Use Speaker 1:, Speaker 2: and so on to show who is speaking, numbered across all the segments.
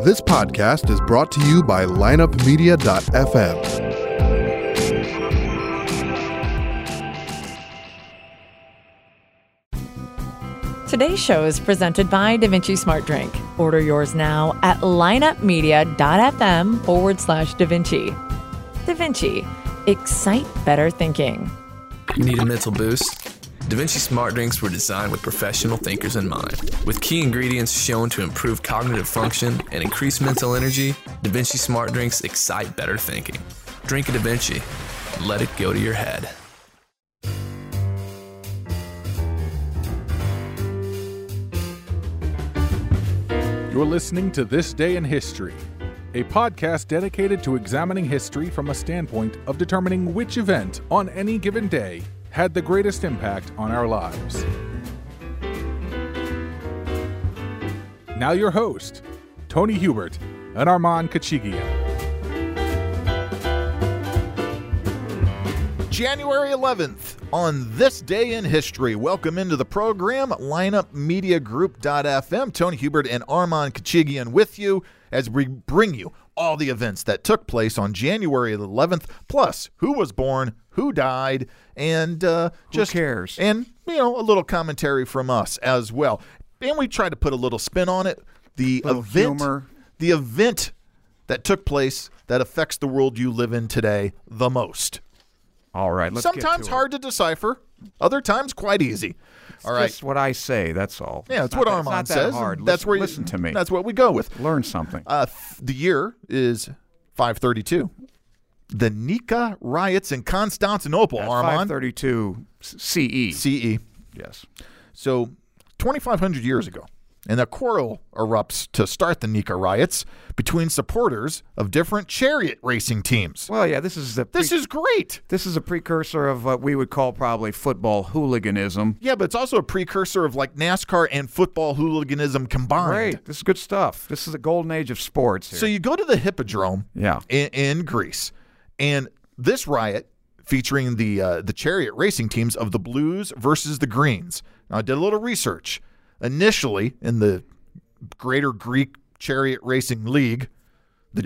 Speaker 1: This podcast is brought to you by lineupmedia.fm.
Speaker 2: Today's show is presented by DaVinci Smart Drink. Order yours now at lineupmedia.fm/DaVinci. DaVinci, excite better thinking.
Speaker 3: Need a mental boost? DaVinci Smart Drinks were designed with professional thinkers in mind. With key ingredients shown to improve cognitive function and increase mental energy, DaVinci Smart Drinks excite better thinking. Drink a DaVinci. Let it go to your head.
Speaker 4: You're listening to This Day in History, a podcast dedicated to examining history from a standpoint of determining which event on any given day had the greatest impact on our lives. Now your host, Tony Hubert and Armand Kachigian.
Speaker 5: January 11th, on This Day in History. Welcome into the program, lineupmediagroup.fm. Tony Hubert and Armand Kachigian with you as we bring you all the events that took place on January 11th, plus who was born, who died, and
Speaker 6: who cares?
Speaker 5: And, a little commentary from us as well. And we try to put a little spin on it. The event that took place that affects the world you live in today the most.
Speaker 6: All right, let's
Speaker 5: Sometimes
Speaker 6: get to
Speaker 5: hard to decipher, other times quite easy. All right.
Speaker 6: That's what I say, that's all.
Speaker 5: Yeah, that's what Armand says.
Speaker 6: Hard.
Speaker 5: Listen
Speaker 6: to me.
Speaker 5: That's what we go with.
Speaker 6: Learn something.
Speaker 5: The year is 532. The Nika riots in Constantinople, Armand.
Speaker 6: 532 CE.
Speaker 5: CE.
Speaker 6: Yes.
Speaker 5: So 2,500 years ago. And a quarrel erupts to start the Nika riots between supporters of different chariot racing teams.
Speaker 6: Well, yeah, this is
Speaker 5: great.
Speaker 6: This is a precursor of what we would call probably football hooliganism.
Speaker 5: Yeah, but it's also a precursor of like NASCAR and football hooliganism combined.
Speaker 6: Great. This is good stuff. This is the golden age of sports here.
Speaker 5: So you go to the Hippodrome in Greece, and this riot featuring the chariot racing teams of the Blues versus the Greens. Now, I did a little research. Initially, in the Greater Greek Chariot Racing League, the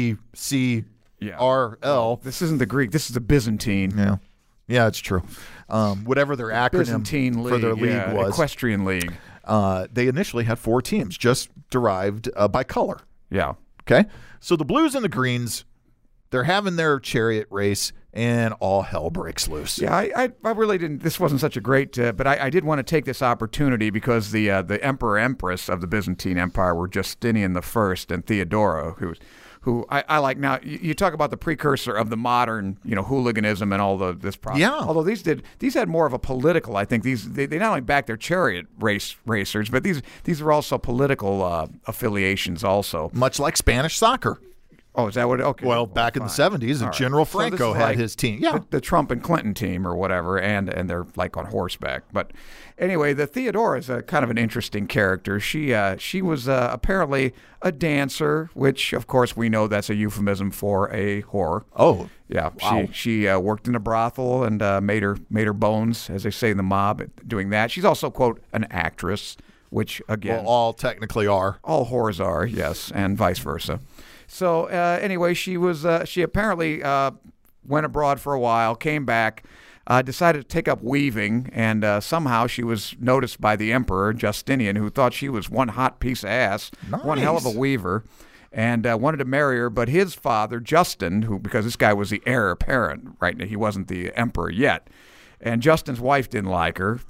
Speaker 5: GGCRL.
Speaker 6: This isn't the Greek. This is the Byzantine.
Speaker 5: Yeah, it's true. Whatever their acronym
Speaker 6: Byzantine
Speaker 5: for their league was.
Speaker 6: Equestrian League.
Speaker 5: They initially had 4 teams, just derived by color.
Speaker 6: Yeah.
Speaker 5: Okay? So the Blues and the Greens, they're having their chariot race, and all hell breaks loose.
Speaker 6: Yeah, I really didn't. This wasn't such a great, but I did want to take this opportunity because the Emperor Empress of the Byzantine Empire were Justinian I and Theodora, who I like. Now you talk about the precursor of the modern, hooliganism and all this problem.
Speaker 5: Yeah.
Speaker 6: Although these had more of a political. I think they not only backed their chariot racers, but these are also political affiliations also.
Speaker 5: Much like Spanish soccer.
Speaker 6: Oh, is that what? Okay.
Speaker 5: Well, back in the 70s,
Speaker 6: All
Speaker 5: General
Speaker 6: right.
Speaker 5: Franco had his team. Yeah,
Speaker 6: the Trump and Clinton team or whatever, and they're like on horseback. But anyway, the Theodora is a kind of an interesting character. She was apparently a dancer, which of course we know that's a euphemism for a whore.
Speaker 5: Oh,
Speaker 6: yeah.
Speaker 5: Wow.
Speaker 6: She worked in a brothel and made her bones, as they say in the mob, doing that. She's also, quote, an actress, which again,
Speaker 5: all technically are.
Speaker 6: All whores are, yes, and vice versa. So anyway, she apparently went abroad for a while, came back, decided to take up weaving, and somehow she was noticed by the emperor, Justinian, who thought she was one hot piece of ass, one hell of a weaver, and wanted to marry her. But his father, Justin, because this guy was the heir apparent, right? He wasn't the emperor yet, and Justin's wife didn't like her.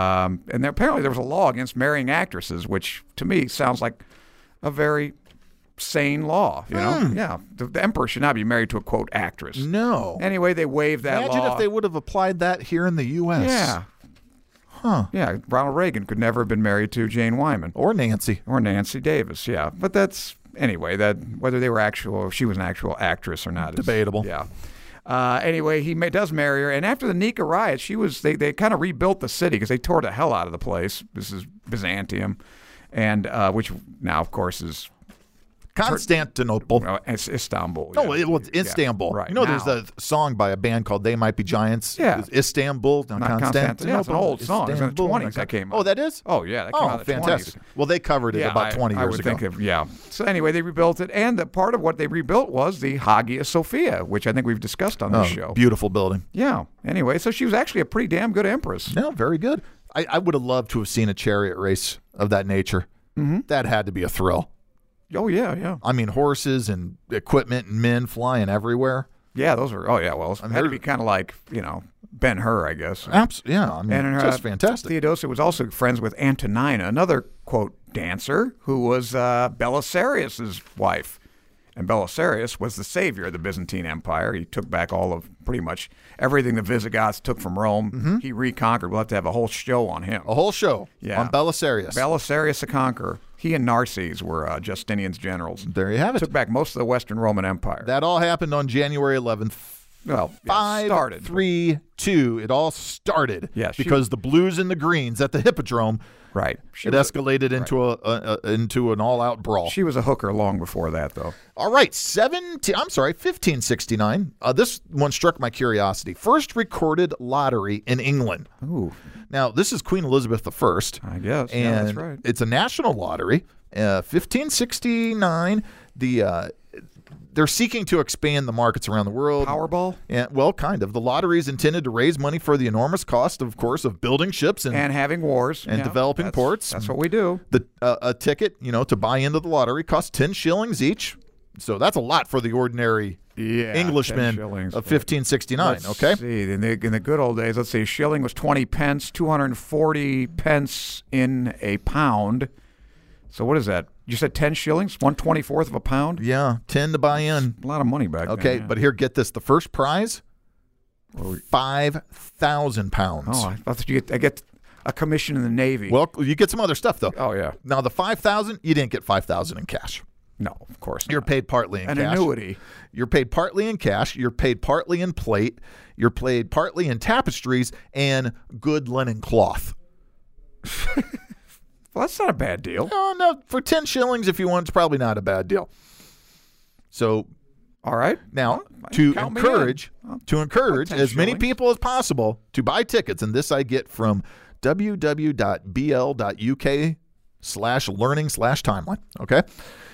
Speaker 6: And apparently there was a law against marrying actresses, which to me sounds like a very sane law, Yeah, the emperor should not be married to a, quote, actress.
Speaker 5: No.
Speaker 6: Anyway, they waived that law.
Speaker 5: Imagine if they would have applied that here in the U.S.
Speaker 6: Yeah.
Speaker 5: Huh.
Speaker 6: Yeah, Ronald Reagan could never have been married to Jane Wyman.
Speaker 5: Or Nancy.
Speaker 6: Or Nancy Davis, yeah. But that's, anyway, that whether they were she was an actual actress or not.
Speaker 5: Debatable.
Speaker 6: Yeah. Anyway, he does marry her, and after the Nika riots, they kind of rebuilt the city because they tore the hell out of the place. This is Byzantium, and which now, of course, is
Speaker 5: Constantinople.
Speaker 6: No, it's Istanbul.
Speaker 5: No,
Speaker 6: yeah.
Speaker 5: it's Istanbul.
Speaker 6: Yeah, right.
Speaker 5: You know,
Speaker 6: Now.
Speaker 5: there's a song by a band called They Might Be Giants.
Speaker 6: Yeah.
Speaker 5: It's Istanbul, not Constantinople.
Speaker 6: Yeah, it's an old song. It's in the
Speaker 5: Istanbul.
Speaker 6: 20s that came out.
Speaker 5: Oh, that is?
Speaker 6: Oh, yeah, that came out in the
Speaker 5: fantastic.
Speaker 6: 20s.
Speaker 5: Well, they covered it about 20
Speaker 6: I
Speaker 5: years
Speaker 6: would
Speaker 5: ago.
Speaker 6: think yeah. So anyway, they rebuilt it, and the part of what they rebuilt was the Hagia Sophia, which I think we've discussed on this show.
Speaker 5: Beautiful building.
Speaker 6: Yeah. Anyway, so she was actually a pretty damn good empress.
Speaker 5: No, very good. I would have loved to have seen a chariot race of that nature. Mm-hmm. That had to be a thrill.
Speaker 6: Oh, yeah, yeah.
Speaker 5: I mean, horses and equipment and men flying everywhere.
Speaker 6: Yeah, those are, well, it had to be kind of like, Ben-Hur, I guess.
Speaker 5: Absolutely. Yeah, I mean,
Speaker 6: And
Speaker 5: just fantastic.
Speaker 6: Theodosia was also friends with Antonina, another, quote, dancer, who was Belisarius's wife. And Belisarius was the savior of the Byzantine Empire. He took back all of pretty much everything the Visigoths took from Rome. Mm-hmm. He reconquered. We'll have to have a whole show on him.
Speaker 5: A whole show
Speaker 6: Yeah.
Speaker 5: on Belisarius.
Speaker 6: Belisarius the Conqueror. He and Narses were Justinian's generals.
Speaker 5: There you have it.
Speaker 6: Took back most of the Western Roman Empire.
Speaker 5: That all happened on January 11th.
Speaker 6: Well, yeah,
Speaker 5: 5-3-2. It all started
Speaker 6: Yeah,
Speaker 5: because the blues and the greens at the Hippodrome.
Speaker 6: Right.
Speaker 5: It escalated into an all-out brawl.
Speaker 6: She was a hooker long before that, though.
Speaker 5: All right, 1569. This one struck my curiosity. First recorded lottery in England.
Speaker 6: Ooh.
Speaker 5: Now, this is Queen Elizabeth I.
Speaker 6: I guess.
Speaker 5: And
Speaker 6: yeah, that's right.
Speaker 5: it's a national lottery. 1569. They're seeking to expand the markets around the world.
Speaker 6: Powerball?
Speaker 5: Yeah, well, kind of. The lottery is intended to raise money for the enormous cost, of course, of building ships and
Speaker 6: having wars.
Speaker 5: and
Speaker 6: Yeah,
Speaker 5: developing ports.
Speaker 6: That's what we do.
Speaker 5: A ticket, to buy into the lottery costs 10 shillings each. So that's a lot for the ordinary Englishman
Speaker 6: 10 shillings.
Speaker 5: of 1569.
Speaker 6: Let's
Speaker 5: Okay.
Speaker 6: see. In the good old days, let's see. A shilling was 20 pence, 240 pence in a pound. So what is that? You said 10 shillings? 1/24 of a pound?
Speaker 5: Yeah, 10 to buy in.
Speaker 6: A lot of money back then.
Speaker 5: Okay,
Speaker 6: yeah.
Speaker 5: but here, get this. The first prize, 5,000 pounds.
Speaker 6: Oh, I thought I get a commission in the Navy.
Speaker 5: Well, you get some other stuff, though.
Speaker 6: Oh, yeah.
Speaker 5: Now, the 5,000, you didn't get 5,000 in cash.
Speaker 6: No, of course not.
Speaker 5: You're paid partly in
Speaker 6: An
Speaker 5: cash.
Speaker 6: annuity.
Speaker 5: You're paid partly in cash. You're paid partly in plate. You're paid partly in tapestries and good linen cloth.
Speaker 6: Well, that's not a bad deal.
Speaker 5: No, for 10 shillings if you want, it's probably not a bad deal. So
Speaker 6: All right.
Speaker 5: now,
Speaker 6: Well,
Speaker 5: to
Speaker 6: count me
Speaker 5: encourage
Speaker 6: in.
Speaker 5: 10 as many
Speaker 6: shillings.
Speaker 5: people as possible to buy tickets, and this I get from www.bl.uk/learning/timeline, okay?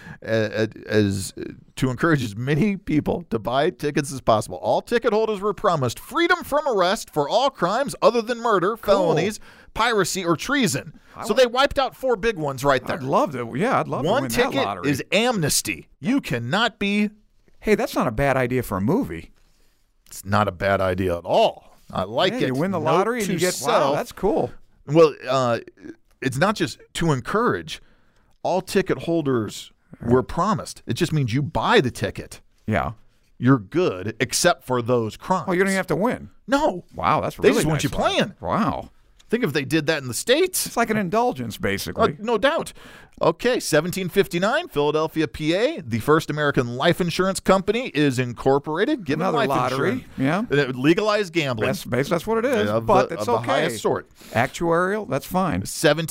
Speaker 5: As to encourage as many people to buy tickets as possible. All ticket holders were promised freedom from arrest for all crimes other than murder, felonies, piracy, or treason. So they wiped out 4 big ones right there.
Speaker 6: I'd love to. Yeah, I'd love to
Speaker 5: One
Speaker 6: win
Speaker 5: ticket
Speaker 6: that lottery.
Speaker 5: is amnesty. You cannot be.
Speaker 6: Hey, that's not a bad idea for a movie.
Speaker 5: It's not a bad idea at all. I like
Speaker 6: Yeah,
Speaker 5: it.
Speaker 6: you win the
Speaker 5: Note
Speaker 6: lottery and
Speaker 5: to
Speaker 6: you get
Speaker 5: self.
Speaker 6: wow, that's cool.
Speaker 5: Well, it's not just to encourage. All ticket holders were promised. It just means you buy the ticket.
Speaker 6: Yeah.
Speaker 5: You're good, except for those crimes.
Speaker 6: Oh, you don't even have to win.
Speaker 5: No.
Speaker 6: Wow, that's
Speaker 5: They
Speaker 6: really
Speaker 5: just want
Speaker 6: nice
Speaker 5: you
Speaker 6: lottery.
Speaker 5: playing.
Speaker 6: Wow.
Speaker 5: Think if they did that in the States.
Speaker 6: It's like an indulgence, basically.
Speaker 5: No doubt. Okay, 1759, Philadelphia, PA. The first American life insurance company is incorporated. Given
Speaker 6: Another
Speaker 5: life
Speaker 6: lottery,
Speaker 5: insurance.
Speaker 6: yeah.
Speaker 5: Legalized gambling.
Speaker 6: That's what it is.
Speaker 5: Of
Speaker 6: but
Speaker 5: the,
Speaker 6: it's
Speaker 5: of
Speaker 6: okay.
Speaker 5: the highest sort.
Speaker 6: Actuarial, that's fine.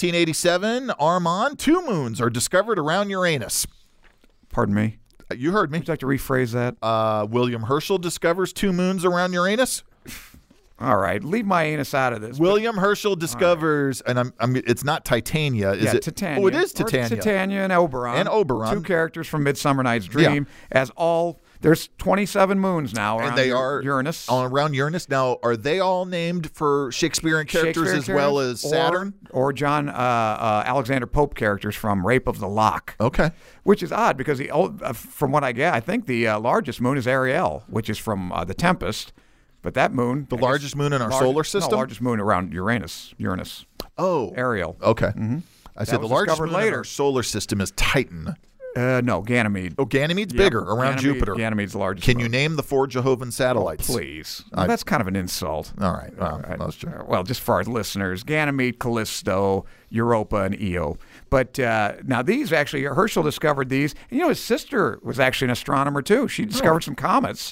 Speaker 5: 1787, Armand, 2 moons are discovered around Uranus.
Speaker 6: Pardon me.
Speaker 5: You heard me.
Speaker 6: Would you like to rephrase that?
Speaker 5: William Herschel discovers 2 moons around Uranus.
Speaker 6: All right, leave my anus out of this.
Speaker 5: William Herschel discovers, and it's not Titania, is it?
Speaker 6: Titania.
Speaker 5: Oh, it is
Speaker 6: Or
Speaker 5: Titania.
Speaker 6: Titania and Oberon.
Speaker 5: And Oberon.
Speaker 6: 2 characters from Midsummer Night's Dream. There's 27 moons now around
Speaker 5: And they are
Speaker 6: Uranus.
Speaker 5: around Uranus. Now, are they all named for Shakespearean characters
Speaker 6: Shakespeare
Speaker 5: as well as
Speaker 6: characters,
Speaker 5: Saturn?
Speaker 6: or John Alexander Pope characters from Rape of the Lock.
Speaker 5: Okay.
Speaker 6: Which is odd because from what I get, I think the largest moon is Ariel, which is from The Tempest. But that moon,
Speaker 5: The largest moon in our solar system?
Speaker 6: No, largest moon around Uranus.
Speaker 5: Oh.
Speaker 6: Ariel.
Speaker 5: Okay. I said the
Speaker 6: was
Speaker 5: largest
Speaker 6: discovered
Speaker 5: moon in
Speaker 6: later.
Speaker 5: our solar system is Titan.
Speaker 6: No, Ganymede.
Speaker 5: Oh, Ganymede's
Speaker 6: Yeah,
Speaker 5: bigger, around Jupiter.
Speaker 6: Ganymede's the largest.
Speaker 5: Can you
Speaker 6: moon.
Speaker 5: name the 4 Jehovan satellites?
Speaker 6: Please. Well, that's kind of an insult.
Speaker 5: All right. Well, that's true.
Speaker 6: Well, just for our listeners, Ganymede, Callisto, Europa, and Io. But now these actually, Herschel discovered these. And, his sister was actually an astronomer too. She discovered some comets.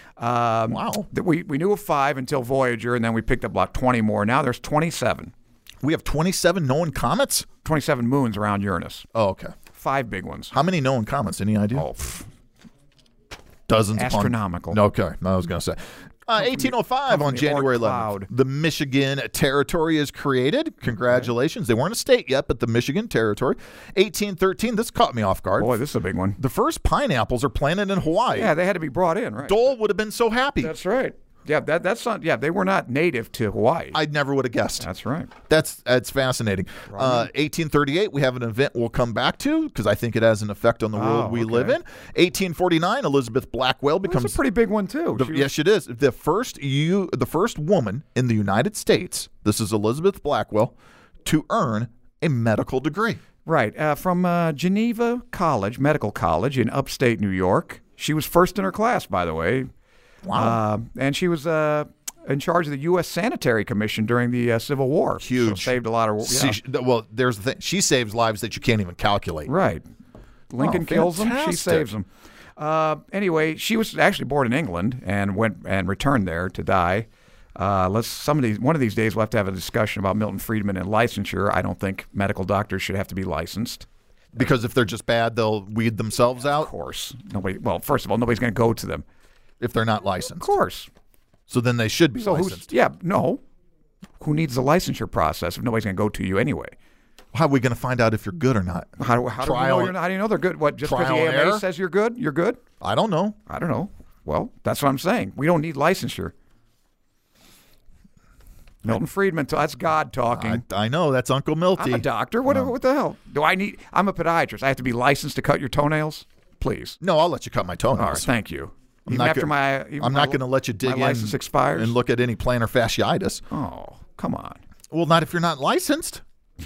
Speaker 5: Wow.
Speaker 6: We knew of 5 until Voyager, and then we picked up about 20 more. Now there's 27.
Speaker 5: We have 27 known comets?
Speaker 6: 27 moons around Uranus.
Speaker 5: Oh, okay.
Speaker 6: 5 big ones.
Speaker 5: How many known comets? Any idea?
Speaker 6: Oh,
Speaker 5: dozens.
Speaker 6: astronomical.
Speaker 5: Okay, I was going to say. 1805 on January 11th,
Speaker 6: cloud.
Speaker 5: the Michigan Territory is created. Congratulations. They weren't a state yet, but the Michigan Territory. 1813, this caught me off guard.
Speaker 6: Boy, this is a big one.
Speaker 5: The first pineapples are planted in Hawaii.
Speaker 6: Yeah, they had to be brought in, right?
Speaker 5: Dole would have been so happy.
Speaker 6: That's right. Yeah, that's not. Yeah, they were not native to Hawaii.
Speaker 5: I never would have guessed.
Speaker 6: That's right.
Speaker 5: That's fascinating. 1838, we have an event we'll come back to because I think it has an effect on the world we live in. 1849, Elizabeth Blackwell becomes
Speaker 6: That's a pretty big one too.
Speaker 5: yes, it is. The first woman in the United States. This is Elizabeth Blackwell to earn a medical degree.
Speaker 6: Right, from Geneva College, Medical College in upstate New York. She was first in her class, by the way.
Speaker 5: Wow.
Speaker 6: And she was in charge of the U.S. Sanitary Commission during the Civil War.
Speaker 5: Huge.
Speaker 6: So saved a lot of. Yeah.
Speaker 5: Well, there's the thing. She saves lives that you can't even calculate.
Speaker 6: Right. Lincoln kills them. She
Speaker 5: fantastic.
Speaker 6: saves them. Anyway, she was actually born in England and went and returned there to die. One of these days we'll have to have a discussion about Milton Friedman and licensure. I don't think medical doctors should have to be licensed.
Speaker 5: Because if they're just bad, they'll weed themselves out.
Speaker 6: Of course, first of all, nobody's going to go to them.
Speaker 5: If they're not licensed.
Speaker 6: Of course.
Speaker 5: So then they should be licensed.
Speaker 6: No. Who needs the licensure process if nobody's going to go to you anyway?
Speaker 5: How are we going to find out if you're good or not?
Speaker 6: How do you know they're good? What, just because the
Speaker 5: Trial and
Speaker 6: AMA
Speaker 5: error?
Speaker 6: says you're good, you're good?
Speaker 5: I don't know.
Speaker 6: I don't know. Well, that's what I'm saying. We don't need licensure. Milton Friedman, that's God talking.
Speaker 5: I know. That's Uncle Milty.
Speaker 6: I'm a doctor. What the hell? I'm a podiatrist. I have to be licensed to cut your toenails? Please.
Speaker 5: No, I'll let you cut my toenails.
Speaker 6: All right, thank you.
Speaker 5: I'm
Speaker 6: Even
Speaker 5: not
Speaker 6: after
Speaker 5: gonna- I'm not going to let you dig
Speaker 6: my
Speaker 5: in
Speaker 6: license expires?
Speaker 5: and look at any plantar fasciitis.
Speaker 6: Oh, come on.
Speaker 5: Well, not if you're not licensed.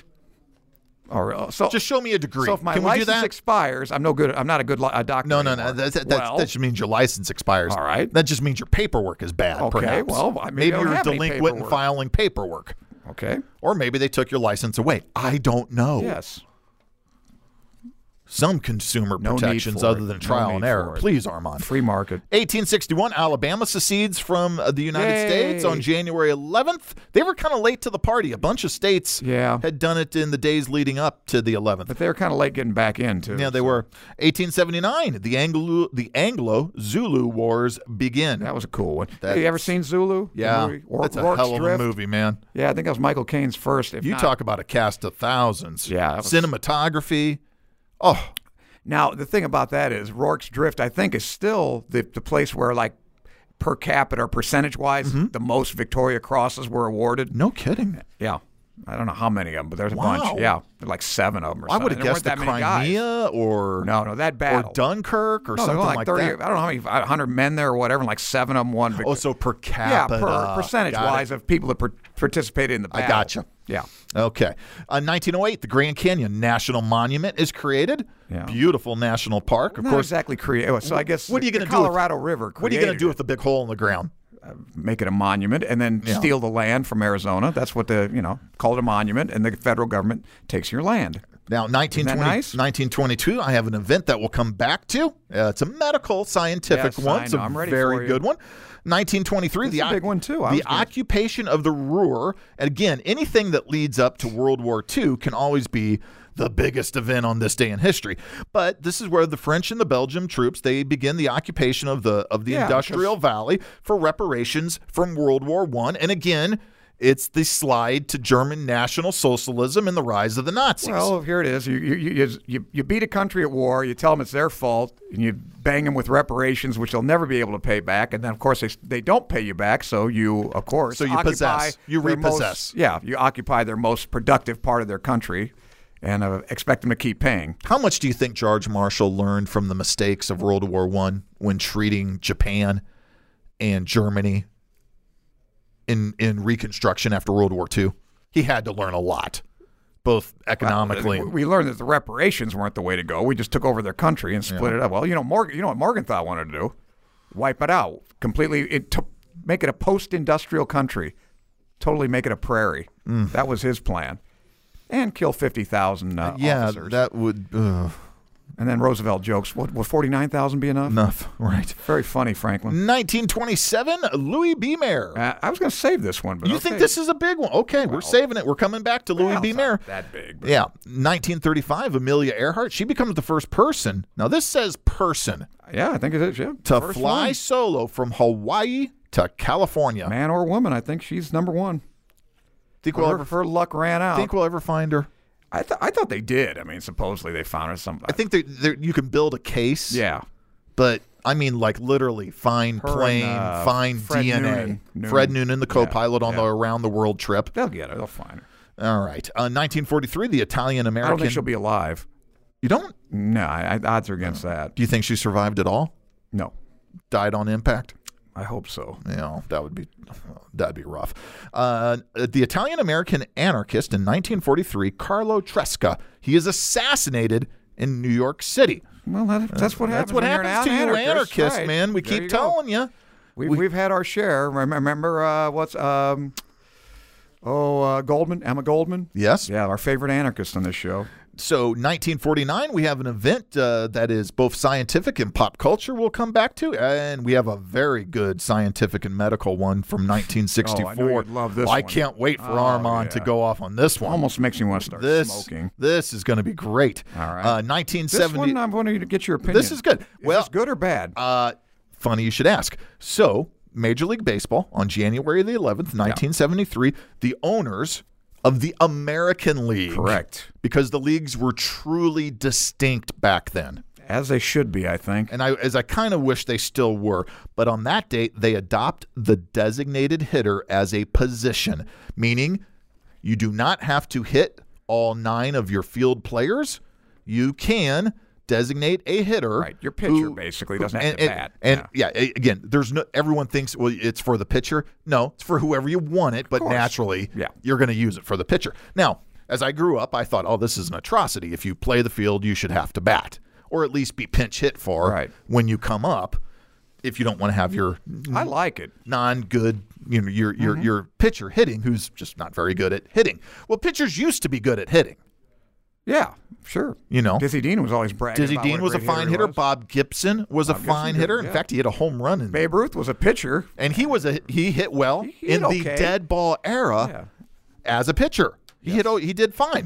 Speaker 6: So
Speaker 5: Just show me a degree.
Speaker 6: So if my
Speaker 5: Can we do
Speaker 6: license
Speaker 5: that?
Speaker 6: expires, I'm no good. I'm not a good doctor.
Speaker 5: No.
Speaker 6: anymore.
Speaker 5: That just means your license expires.
Speaker 6: All right.
Speaker 5: That just means your paperwork is bad.
Speaker 6: Okay,
Speaker 5: Perhaps.
Speaker 6: well,
Speaker 5: maybe
Speaker 6: maybe I don't
Speaker 5: you're
Speaker 6: have any
Speaker 5: delinquent in
Speaker 6: paperwork.
Speaker 5: filing paperwork,
Speaker 6: Okay.
Speaker 5: or maybe they took your license away. I don't know.
Speaker 6: Yes.
Speaker 5: Some consumer
Speaker 6: No need
Speaker 5: protections
Speaker 6: for
Speaker 5: other
Speaker 6: it.
Speaker 5: than
Speaker 6: No
Speaker 5: trial
Speaker 6: need
Speaker 5: and error.
Speaker 6: for it.
Speaker 5: Please, Armand.
Speaker 6: Free market.
Speaker 5: 1861, Alabama secedes from the United
Speaker 6: Yay.
Speaker 5: States on January 11th. They were kind of late to the party. A bunch of states
Speaker 6: Yeah.
Speaker 5: had done it in the days leading up to the 11th.
Speaker 6: But they're kind of late getting back in, too.
Speaker 5: Yeah, they were. 1879, the Anglo-Zulu Wars begin.
Speaker 6: That was a cool one.
Speaker 5: That's-
Speaker 6: Hey, you ever seen Zulu? The
Speaker 5: Yeah,
Speaker 6: movie?
Speaker 5: that's a
Speaker 6: Rorke's
Speaker 5: hell of
Speaker 6: Drift?
Speaker 5: a movie, man.
Speaker 6: Yeah, I think that was Michael Caine's first. If
Speaker 5: You
Speaker 6: not-
Speaker 5: talk about a cast of thousands.
Speaker 6: Yeah, that was-
Speaker 5: Cinematography. Oh,
Speaker 6: Now, the thing about that is Rorke's Drift, I think, is still the place where, like, per capita or percentage-wise, the most Victoria Crosses were awarded.
Speaker 5: no kidding.
Speaker 6: Yeah. I don't know how many of them, but there's a
Speaker 5: Wow.
Speaker 6: bunch. Yeah. Like 7 of them or
Speaker 5: I
Speaker 6: something.
Speaker 5: would have
Speaker 6: There
Speaker 5: guessed the
Speaker 6: weren't that many guys.
Speaker 5: Crimea or
Speaker 6: No, that battle.
Speaker 5: or Dunkirk or
Speaker 6: No, there
Speaker 5: something
Speaker 6: were
Speaker 5: like
Speaker 6: like 30,
Speaker 5: that.
Speaker 6: I don't know how many, 100 men there or whatever, and like 7 of them won.
Speaker 5: Oh, so per
Speaker 6: yeah,
Speaker 5: capita.
Speaker 6: per percentage-wise
Speaker 5: Got it.
Speaker 6: of people that participated in the battle.
Speaker 5: I gotcha.
Speaker 6: Yeah.
Speaker 5: Okay. 1908, the Grand Canyon National Monument is created.
Speaker 6: Yeah.
Speaker 5: Beautiful national park. Of
Speaker 6: Not
Speaker 5: course.
Speaker 6: exactly creative. So I guess
Speaker 5: What are you
Speaker 6: the
Speaker 5: gonna do with-
Speaker 6: Colorado River
Speaker 5: What are you going to
Speaker 6: created
Speaker 5: do
Speaker 6: it.
Speaker 5: with the big hole in the ground?
Speaker 6: Make it a monument and then
Speaker 5: Yeah.
Speaker 6: steal the land from Arizona. That's what call it a monument, and the federal government takes your land.
Speaker 5: Now, 1922, I have an event that we'll come back to. It's a medical, scientific
Speaker 6: Yes,
Speaker 5: one.
Speaker 6: I
Speaker 5: It's
Speaker 6: know.
Speaker 5: a
Speaker 6: I'm ready
Speaker 5: very
Speaker 6: for you.
Speaker 5: good one. 1923,
Speaker 6: This is a big one, too. I
Speaker 5: The
Speaker 6: was gonna-
Speaker 5: occupation of the Ruhr. And again, anything that leads up to World War II can always be the biggest event on this day in history. But this is where the French and the Belgian troops, they begin the occupation of the
Speaker 6: Yeah,
Speaker 5: Industrial Valley for reparations from World War I. And again, it's the slide to German National Socialism and the rise of the Nazis.
Speaker 6: Well, here it is. You beat a country at war. You tell them it's their fault, and you bang them with reparations, which they'll never be able to pay back. And then, of course, they don't pay you back. So you, of course,
Speaker 5: So you
Speaker 6: occupy
Speaker 5: possess. You
Speaker 6: their
Speaker 5: repossess.
Speaker 6: you occupy their most productive part of their country, and expect them to keep paying.
Speaker 5: How much do you think George Marshall learned from the mistakes of World War I when treating Japan and Germany in Reconstruction after World War II? He had to learn a lot, both economically.
Speaker 6: We learned that the reparations weren't the way to go. We just took over their country and split it up. Well, what Morgenthau wanted to do? Wipe it out completely. Make it a post-industrial country. Totally make it a prairie. That was his plan. And kill 50,000
Speaker 5: yeah,
Speaker 6: officers.
Speaker 5: that would.
Speaker 6: And then Roosevelt jokes, would 49,000 be enough?
Speaker 5: Enough, right.
Speaker 6: Very funny, Franklin.
Speaker 5: 1927, Louis B. Mayer.
Speaker 6: I was going to save this one, but
Speaker 5: You think this is a big one? Okay, we're saving it. We're coming back to Louis B.
Speaker 6: it's
Speaker 5: Mayer.
Speaker 6: not that big. But
Speaker 5: Yeah, 1935, Amelia Earhart. She becomes the first person. Now, this says person.
Speaker 6: yeah, I think it is. Yeah,
Speaker 5: To
Speaker 6: First
Speaker 5: fly
Speaker 6: one.
Speaker 5: solo from Hawaii to California.
Speaker 6: Man or woman, I think she's number one.
Speaker 5: Think we'll ever
Speaker 6: Her luck ran out.
Speaker 5: think we'll ever find her?
Speaker 6: I thought they did. I mean, supposedly they found her some.
Speaker 5: I think you can build a case.
Speaker 6: Yeah.
Speaker 5: But I mean, like literally, find
Speaker 6: Her
Speaker 5: plane,
Speaker 6: and,
Speaker 5: find
Speaker 6: Fred
Speaker 5: DNA.
Speaker 6: Noonan.
Speaker 5: Fred Noonan, the co-pilot on the around the world trip.
Speaker 6: They'll get her. They'll find her.
Speaker 5: All right. 1943, the Italian
Speaker 6: I
Speaker 5: American.
Speaker 6: don't think she'll be alive.
Speaker 5: You don't?
Speaker 6: No, odds are against that.
Speaker 5: Do you think she survived at all?
Speaker 6: No,
Speaker 5: Died on impact?
Speaker 6: I hope so.
Speaker 5: That'd be rough. The Italian American anarchist in 1943, Carlo Tresca. He is assassinated in New York City.
Speaker 6: Well, that's what happens.
Speaker 5: That's what
Speaker 6: when you're
Speaker 5: happens to
Speaker 6: an
Speaker 5: you
Speaker 6: anarchist,
Speaker 5: anarchists,
Speaker 6: right.
Speaker 5: man. We
Speaker 6: There
Speaker 5: keep
Speaker 6: you go.
Speaker 5: telling you.
Speaker 6: We've had our share. Remember Emma Goldman?
Speaker 5: Yes.
Speaker 6: Yeah, our favorite anarchist on this show.
Speaker 5: So 1949, we have an event that is both scientific and pop culture we'll come back to. And we have a very good scientific and medical one from 1964.
Speaker 6: Oh, I know you'd love this
Speaker 5: I
Speaker 6: one.
Speaker 5: can't wait for
Speaker 6: Oh,
Speaker 5: Armand to
Speaker 6: yeah.
Speaker 5: go off on this one.
Speaker 6: Almost makes me want to start smoking.
Speaker 5: This is going to be great.
Speaker 6: All right.
Speaker 5: 1970.
Speaker 6: This one, I'm wanting you to get your opinion.
Speaker 5: This is good.
Speaker 6: Is
Speaker 5: Well,
Speaker 6: this good or bad?
Speaker 5: funny you should ask. So, Major League Baseball on January the 11th, 1973, the owners of the American League.
Speaker 6: Correct.
Speaker 5: Because the leagues were truly distinct back then.
Speaker 6: As they should be, I think.
Speaker 5: And I kind of wish they still were. But on that date, they adopt the designated hitter as a position, meaning you do not have to hit all 9 of your field players. You can designate a hitter.
Speaker 6: Right. Your pitcher basically doesn't have to bat.
Speaker 5: Again, everyone thinks, well, it's for the pitcher. No, it's for whoever you want it, but naturally, you're going to use it for the pitcher. Now, as I grew up, I thought, this is an atrocity. If you play the field, you should have to bat, or at least be pinch hit for when you come up, if you don't want to have your
Speaker 6: I like it.
Speaker 5: non-good, your pitcher hitting, who's just not very good at hitting. Well, pitchers used to be good at hitting.
Speaker 6: Yeah, sure.
Speaker 5: Dizzy
Speaker 6: Dean was always bragging.
Speaker 5: Dizzy
Speaker 6: about
Speaker 5: Dean
Speaker 6: what
Speaker 5: was a
Speaker 6: great
Speaker 5: fine hitter. Bob Gibson was a fine hitter. In fact, he hit a home run.
Speaker 6: Babe Ruth was a pitcher,
Speaker 5: and he hit well in the dead ball era as a pitcher. He did fine.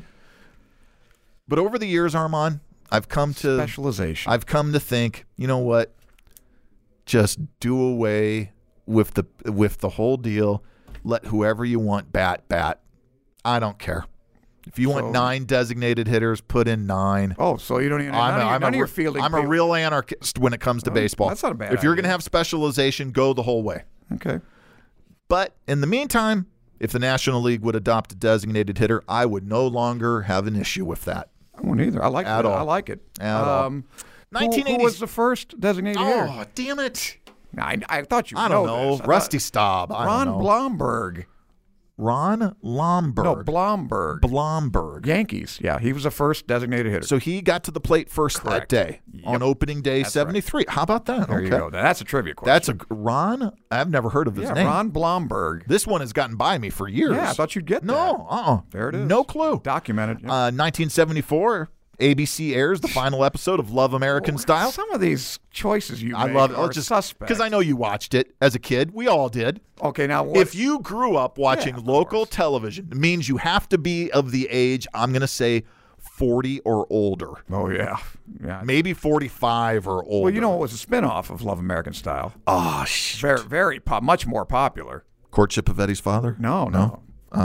Speaker 5: But over the years, Armand, I've come to
Speaker 6: specialization.
Speaker 5: I've come to think, you know what? Just do away with the whole deal. Let whoever you want bat. I don't care. If you want 9 designated hitters, put in 9.
Speaker 6: Oh, so you don't even none of your fielding.
Speaker 5: I'm a real anarchist when it comes to baseball.
Speaker 6: That's not a bad
Speaker 5: If you're
Speaker 6: idea.
Speaker 5: going to have specialization, go the whole way.
Speaker 6: Okay.
Speaker 5: But in the meantime, if the National League would adopt a designated hitter, I would no longer have an issue with that.
Speaker 6: I won't either. I like
Speaker 5: At
Speaker 6: that.
Speaker 5: all.
Speaker 6: I like it.
Speaker 5: At all.
Speaker 6: 1980. Who was the first designated hitter?
Speaker 5: Oh, damn it.
Speaker 6: I thought you
Speaker 5: I don't know.
Speaker 6: this.
Speaker 5: Rusty Staub. I
Speaker 6: Ron
Speaker 5: don't know.
Speaker 6: Blomberg.
Speaker 5: Ron Blomberg.
Speaker 6: No, Blomberg.
Speaker 5: Blomberg.
Speaker 6: Yankees. Yeah, he was the first designated hitter.
Speaker 5: So he got to the plate first that day on opening day 73. How about that?
Speaker 6: There you go. That's a trivia question.
Speaker 5: That's Ron. I've never heard of his name.
Speaker 6: Ron Blomberg.
Speaker 5: This one has gotten by me for years.
Speaker 6: Yeah, I thought you'd get that.
Speaker 5: No,
Speaker 6: There it is.
Speaker 5: No clue.
Speaker 6: Documented.
Speaker 5: 1974, ABC airs the final episode of Love American Style.
Speaker 6: Some of these choices you
Speaker 5: I
Speaker 6: make
Speaker 5: love it.
Speaker 6: are
Speaker 5: Just
Speaker 6: suspect.
Speaker 5: because I know you watched it as a kid. We all did.
Speaker 6: Okay, now what?
Speaker 5: If you grew up watching
Speaker 6: of
Speaker 5: local
Speaker 6: course.
Speaker 5: television, it means you have to be of the age, I'm going to say 40 or older.
Speaker 6: Oh, yeah. Yeah.
Speaker 5: Maybe 45 or older.
Speaker 6: Well, you know what was a spinoff of Love American Style?
Speaker 5: Oh, shit.
Speaker 6: Very, very, much more popular.
Speaker 5: Courtship of Eddie's Father?
Speaker 6: No.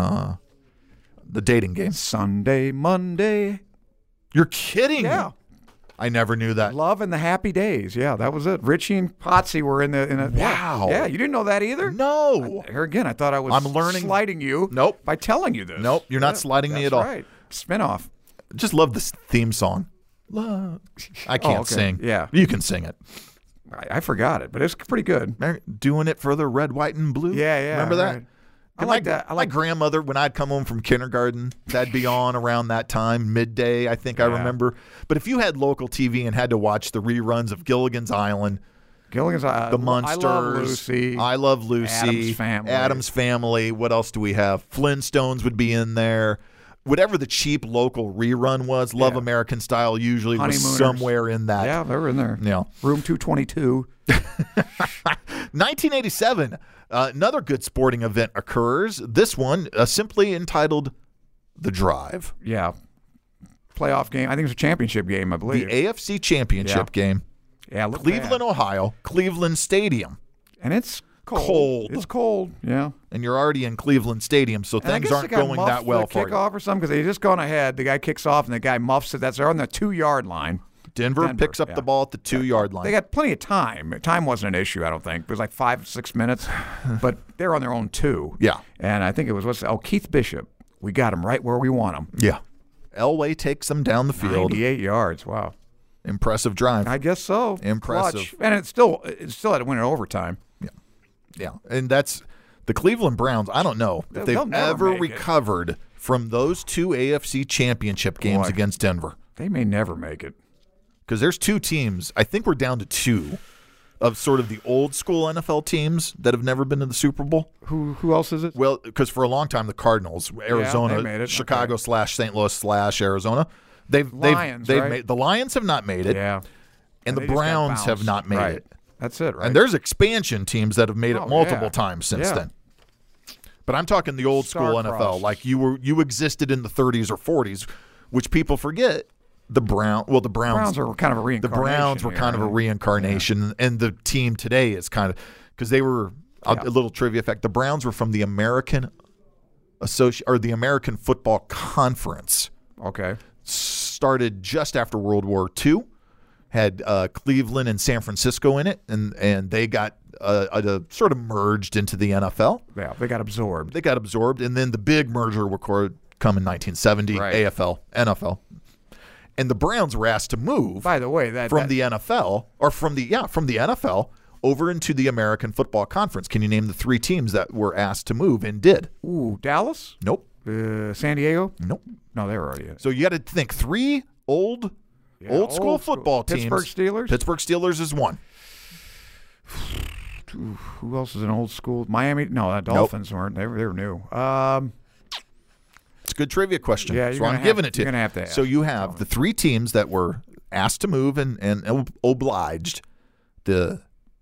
Speaker 5: The Dating Game.
Speaker 6: Sunday, Monday.
Speaker 5: You're kidding
Speaker 6: Yeah.
Speaker 5: me. I never knew that.
Speaker 6: Love and the Happy Days. Yeah, that was it. Richie and Potsy were in a
Speaker 5: Wow.
Speaker 6: Yeah, you didn't know that either?
Speaker 5: No.
Speaker 6: Here again, I thought I was
Speaker 5: I'm learning-
Speaker 6: slighting you
Speaker 5: Nope.
Speaker 6: by telling you this.
Speaker 5: Nope, you're not sliding me
Speaker 6: that's
Speaker 5: at all.
Speaker 6: right. Spinoff.
Speaker 5: Just love this theme song. Love. I can't
Speaker 6: okay.
Speaker 5: sing.
Speaker 6: Yeah.
Speaker 5: You can sing it.
Speaker 6: I forgot it, but it's pretty good.
Speaker 5: Doing it for the red, white, and blue.
Speaker 6: Yeah.
Speaker 5: Remember that?
Speaker 6: Right. I like that. I like
Speaker 5: my grandmother, when I'd come home from kindergarten, that'd be on around that time, midday, I think I remember. But if you had local TV and had to watch the reruns of Gilligan's Island,
Speaker 6: Gilligan's
Speaker 5: The Munsters,
Speaker 6: I Love Lucy.
Speaker 5: I Love Lucy,
Speaker 6: Addams Family.
Speaker 5: Addams Family. What else do we have? Flintstones would be in there. whatever the cheap local rerun was, Love American Style usually was
Speaker 6: Honeymooners.
Speaker 5: somewhere in that.
Speaker 6: Yeah, they were in there.
Speaker 5: Yeah.
Speaker 6: Room 222.
Speaker 5: 1987, another good sporting event occurs. This one simply entitled The Drive.
Speaker 6: Yeah. Playoff game. I think it was a championship game, I believe.
Speaker 5: The AFC Championship game.
Speaker 6: Yeah, look
Speaker 5: Cleveland,
Speaker 6: bad.
Speaker 5: Ohio, Cleveland Stadium.
Speaker 6: And it's cold.
Speaker 5: Cold.
Speaker 6: It's cold, yeah.
Speaker 5: And you're already in Cleveland Stadium, so
Speaker 6: And I
Speaker 5: things
Speaker 6: guess
Speaker 5: aren't
Speaker 6: they got
Speaker 5: going
Speaker 6: muffed
Speaker 5: that well
Speaker 6: for
Speaker 5: for
Speaker 6: the
Speaker 5: you.
Speaker 6: kickoff or something because they just gone ahead. The guy kicks off and the guy muffs it. They're on the 2-yard line.
Speaker 5: Denver picks up
Speaker 6: yeah.
Speaker 5: the ball at the 2-yard line.
Speaker 6: They got plenty of time. Time wasn't an issue, I don't think. It was like 5-6 minutes, but they're on their own 2.
Speaker 5: Yeah.
Speaker 6: And I think it was Keith Bishop. We got him right where we want him.
Speaker 5: Yeah. Elway takes them down the field.
Speaker 6: 98 yards. Wow.
Speaker 5: Impressive drive.
Speaker 6: I guess so.
Speaker 5: Impressive.
Speaker 6: Clutch. And it still had to win in overtime.
Speaker 5: Yeah. And that's the Cleveland Browns. I don't know if
Speaker 6: They'll
Speaker 5: they've
Speaker 6: never
Speaker 5: ever
Speaker 6: make it.
Speaker 5: recovered from those 2 AFC Championship games
Speaker 6: Boy.
Speaker 5: against Denver.
Speaker 6: They may never make it.
Speaker 5: Because there's 2 teams. I think we're down to 2 of sort of the old school NFL teams that have never been to the Super Bowl.
Speaker 6: Who else is it?
Speaker 5: Well, because for a long time the Cardinals, Arizona,
Speaker 6: they made it.
Speaker 5: Chicago
Speaker 6: Okay.
Speaker 5: / St. Louis / Arizona, they've
Speaker 6: Lions, right?
Speaker 5: made the Lions have not made it,
Speaker 6: Yeah.
Speaker 5: and the
Speaker 6: they just got
Speaker 5: Browns have
Speaker 6: bounced.
Speaker 5: not made
Speaker 6: Right.
Speaker 5: it.
Speaker 6: That's it, right?
Speaker 5: And there's expansion teams that have made it
Speaker 6: Oh,
Speaker 5: multiple
Speaker 6: yeah.
Speaker 5: times since
Speaker 6: Yeah.
Speaker 5: then. But I'm talking the old school NFL,
Speaker 6: Star-crossed.
Speaker 5: like you existed in the 30s or 40s, which people forget. The Browns
Speaker 6: Browns are kind of a
Speaker 5: the
Speaker 6: reincarnation.
Speaker 5: Browns were kind of a reincarnation, and the team today is kind of because they were a little trivia fact. The Browns were from the American the American Football Conference.
Speaker 6: Okay.
Speaker 5: Started just after World War II, had Cleveland and San Francisco in it, and they got sort of merged into the NFL.
Speaker 6: Yeah, they got absorbed.
Speaker 5: They got absorbed, and then the big merger would come in 1970,
Speaker 6: Right.
Speaker 5: AFL, NFL. And the Browns were asked to move
Speaker 6: By the way,
Speaker 5: from the NFL or from the NFL over into the American Football Conference. Can you name the 3 teams that were asked to move and did?
Speaker 6: Ooh, Dallas?
Speaker 5: Nope.
Speaker 6: San Diego?
Speaker 5: Nope.
Speaker 6: No, they were already in.
Speaker 5: So you got to think 3 old school
Speaker 6: old school.
Speaker 5: football teams.
Speaker 6: Pittsburgh Steelers?
Speaker 5: Pittsburgh Steelers is one.
Speaker 6: Who else is an old school? Miami? No, the Dolphins weren't. They were new.
Speaker 5: It's a good trivia question.
Speaker 6: Yeah,
Speaker 5: so I'm giving it to you.
Speaker 6: you're gonna have to ask.
Speaker 5: So you have the 3 teams that were asked to move and obliged. The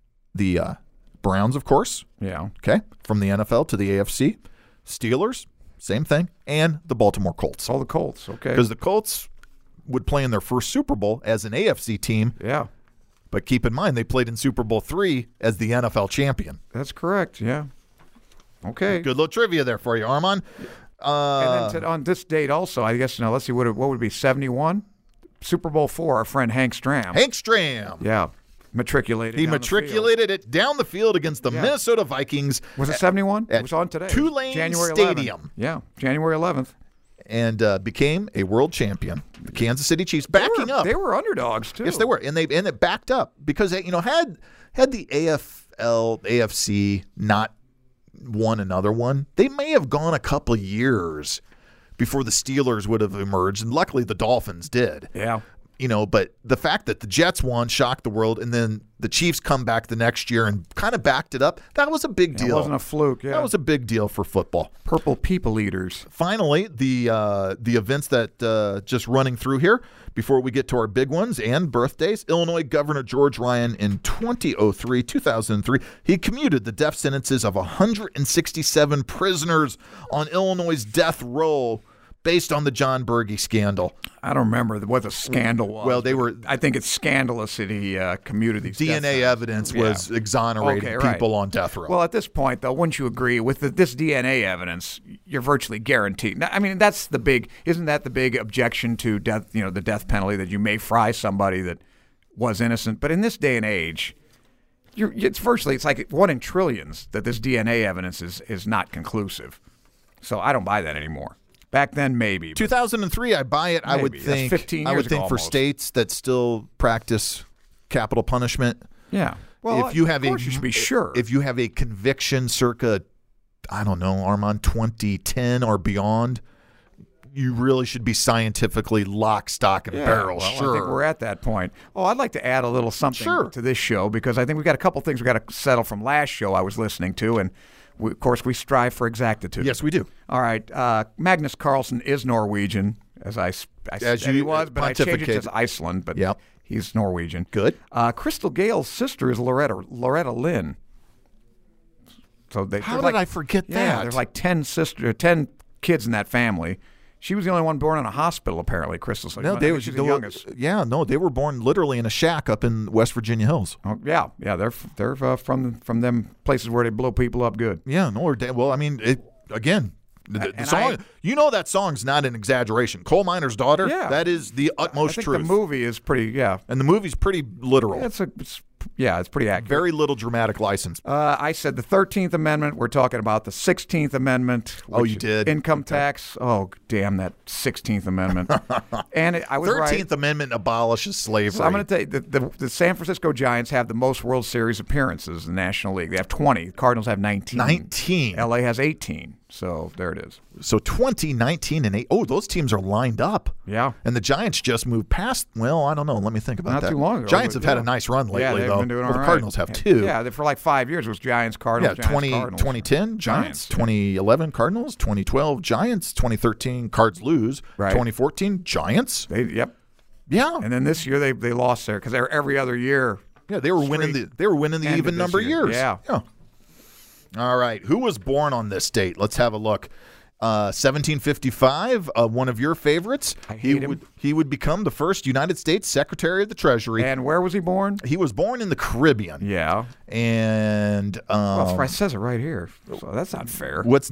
Speaker 5: Browns, of course.
Speaker 6: Yeah.
Speaker 5: Okay, from the NFL to the AFC. Steelers, same thing, and the Baltimore Colts.
Speaker 6: All the Colts. Okay.
Speaker 5: Because the Colts would play in their first Super Bowl as an AFC team,
Speaker 6: Yeah,
Speaker 5: but keep in mind they played in Super Bowl III as the NFL champion.
Speaker 6: that's correct. Yeah. Okay.
Speaker 5: Good little trivia there for you, Armand.
Speaker 6: And then on this date also, I guess, let's see, what would it be, 71? Super Bowl IV, our friend Hank Stram.
Speaker 5: Hank Stram.
Speaker 6: Yeah. Matriculated.
Speaker 5: He
Speaker 6: down the field.
Speaker 5: matriculated it down the field against the
Speaker 6: Yeah.
Speaker 5: Minnesota Vikings.
Speaker 6: Was it 71?
Speaker 5: at
Speaker 6: It was on today.
Speaker 5: Tulane
Speaker 6: January 11th.
Speaker 5: Stadium.
Speaker 6: Yeah, January 11th.
Speaker 5: And became a world champion. The Kansas City Chiefs backing up.
Speaker 6: They were underdogs, too.
Speaker 5: Yes, they were, and it backed up because had the AFL, AFC not won another one, they may have gone a couple of years before the Steelers would have emerged, and luckily the Dolphins did.
Speaker 6: Yeah.
Speaker 5: But the fact that the Jets won shocked the world, and then the Chiefs come back the next year and kind of backed it up. That was a big deal.
Speaker 6: It wasn't a fluke, yeah.
Speaker 5: That was a big deal for football.
Speaker 6: Purple people eaters.
Speaker 5: Finally, the events that just running through here before we get to our big ones and birthdays. Illinois Governor George Ryan in 2003, he commuted the death sentences of 167 prisoners on Illinois' death row based on the John Berge scandal.
Speaker 6: I don't remember what the scandal was.
Speaker 5: Well, they were.
Speaker 6: I think it's scandalous that he commuted these death
Speaker 5: DNA
Speaker 6: sentences.
Speaker 5: evidence was
Speaker 6: Yeah.
Speaker 5: exonerating
Speaker 6: Okay, right.
Speaker 5: people on death row.
Speaker 6: Well, at this point, though, wouldn't you agree with this DNA evidence? You're virtually guaranteed. Now, I mean, that's the big. Isn't that the big objection to death? The death penalty, that you may fry somebody that was innocent. But in this day and age, it's like 1 in trillions that this DNA evidence is not conclusive. So I don't buy that anymore. Back then, maybe. But
Speaker 5: 2003, I buy it. I would
Speaker 6: Maybe. That's
Speaker 5: think.
Speaker 6: 15
Speaker 5: I would
Speaker 6: years
Speaker 5: think
Speaker 6: ago
Speaker 5: for
Speaker 6: almost.
Speaker 5: states that still practice capital punishment.
Speaker 6: yeah. Well,
Speaker 5: if you have
Speaker 6: of course you should be sure.
Speaker 5: If you have a conviction circa, I don't know, Armand, 2010 or beyond, you really should be scientifically lock, stock, and barrel.
Speaker 6: Well,
Speaker 5: sure.
Speaker 6: I think we're at that point. Oh, I'd like to add a little something
Speaker 5: Sure.
Speaker 6: to this show because I think we got a couple things we got to settle from last show I was listening to, and of course, we strive for exactitude.
Speaker 5: Yes, we do.
Speaker 6: All right. Magnus Carlsen is Norwegian, as I said he was, but I changed it to Iceland, but he's Norwegian.
Speaker 5: Good.
Speaker 6: Crystal Gale's sister is Loretta Lynn. So
Speaker 5: How did I forget that?
Speaker 6: Yeah, there's like 10 kids in that family. She was the only one born in a hospital, apparently, Crystal's.
Speaker 5: No,
Speaker 6: she's the youngest.
Speaker 5: Yeah, no, they were born literally in a shack up in West Virginia hills.
Speaker 6: Oh, yeah, they're from them places where they blow people up good.
Speaker 5: Yeah, no, well, I mean, the song, that song's not an exaggeration. Coal Miner's Daughter, that is the utmost truth.
Speaker 6: The movie is pretty, and
Speaker 5: the movie's pretty literal.
Speaker 6: It's pretty accurate.
Speaker 5: Very little dramatic license.
Speaker 6: I said the 13th Amendment. We're talking about the 16th Amendment.
Speaker 5: Oh, you did?
Speaker 6: Income tax. Oh, damn, that 16th Amendment. And I was
Speaker 5: 13th Amendment abolishes slavery.
Speaker 6: So I'm going to tell you, the San Francisco Giants have the most World Series appearances in the National League. They have 20. The Cardinals have 19.
Speaker 5: 19.
Speaker 6: L.A. has 18. So there it is.
Speaker 5: So 20, 19, and 8. Oh, those teams are lined up.
Speaker 6: Yeah.
Speaker 5: And the Giants just moved past, well, I don't know. Let me think about that.
Speaker 6: Not too long ago.
Speaker 5: Giants have had a nice run lately,
Speaker 6: they've been doing all
Speaker 5: the
Speaker 6: right.
Speaker 5: Cardinals have too.
Speaker 6: Yeah, for like 5 years it was Giants, Cardinals,
Speaker 5: Yeah,
Speaker 6: Giants, Cardinals.
Speaker 5: 2010, Giants. 2011, Cardinals. 2012, Giants. 2013, Cards lose.
Speaker 6: Right.
Speaker 5: 2014, Giants.
Speaker 6: Yep.
Speaker 5: Yeah.
Speaker 6: And then this year they lost there because every other year.
Speaker 5: Yeah, they were winning the even number years.
Speaker 6: Yeah.
Speaker 5: All right. Who was born on this date? Let's have a look. 1755, one of your favorites.
Speaker 6: I hate him.
Speaker 5: He would become the first United States Secretary of the Treasury.
Speaker 6: And where was he born?
Speaker 5: He was born in the Caribbean.
Speaker 6: Yeah.
Speaker 5: And
Speaker 6: it says it right here. So that's not fair.
Speaker 5: What's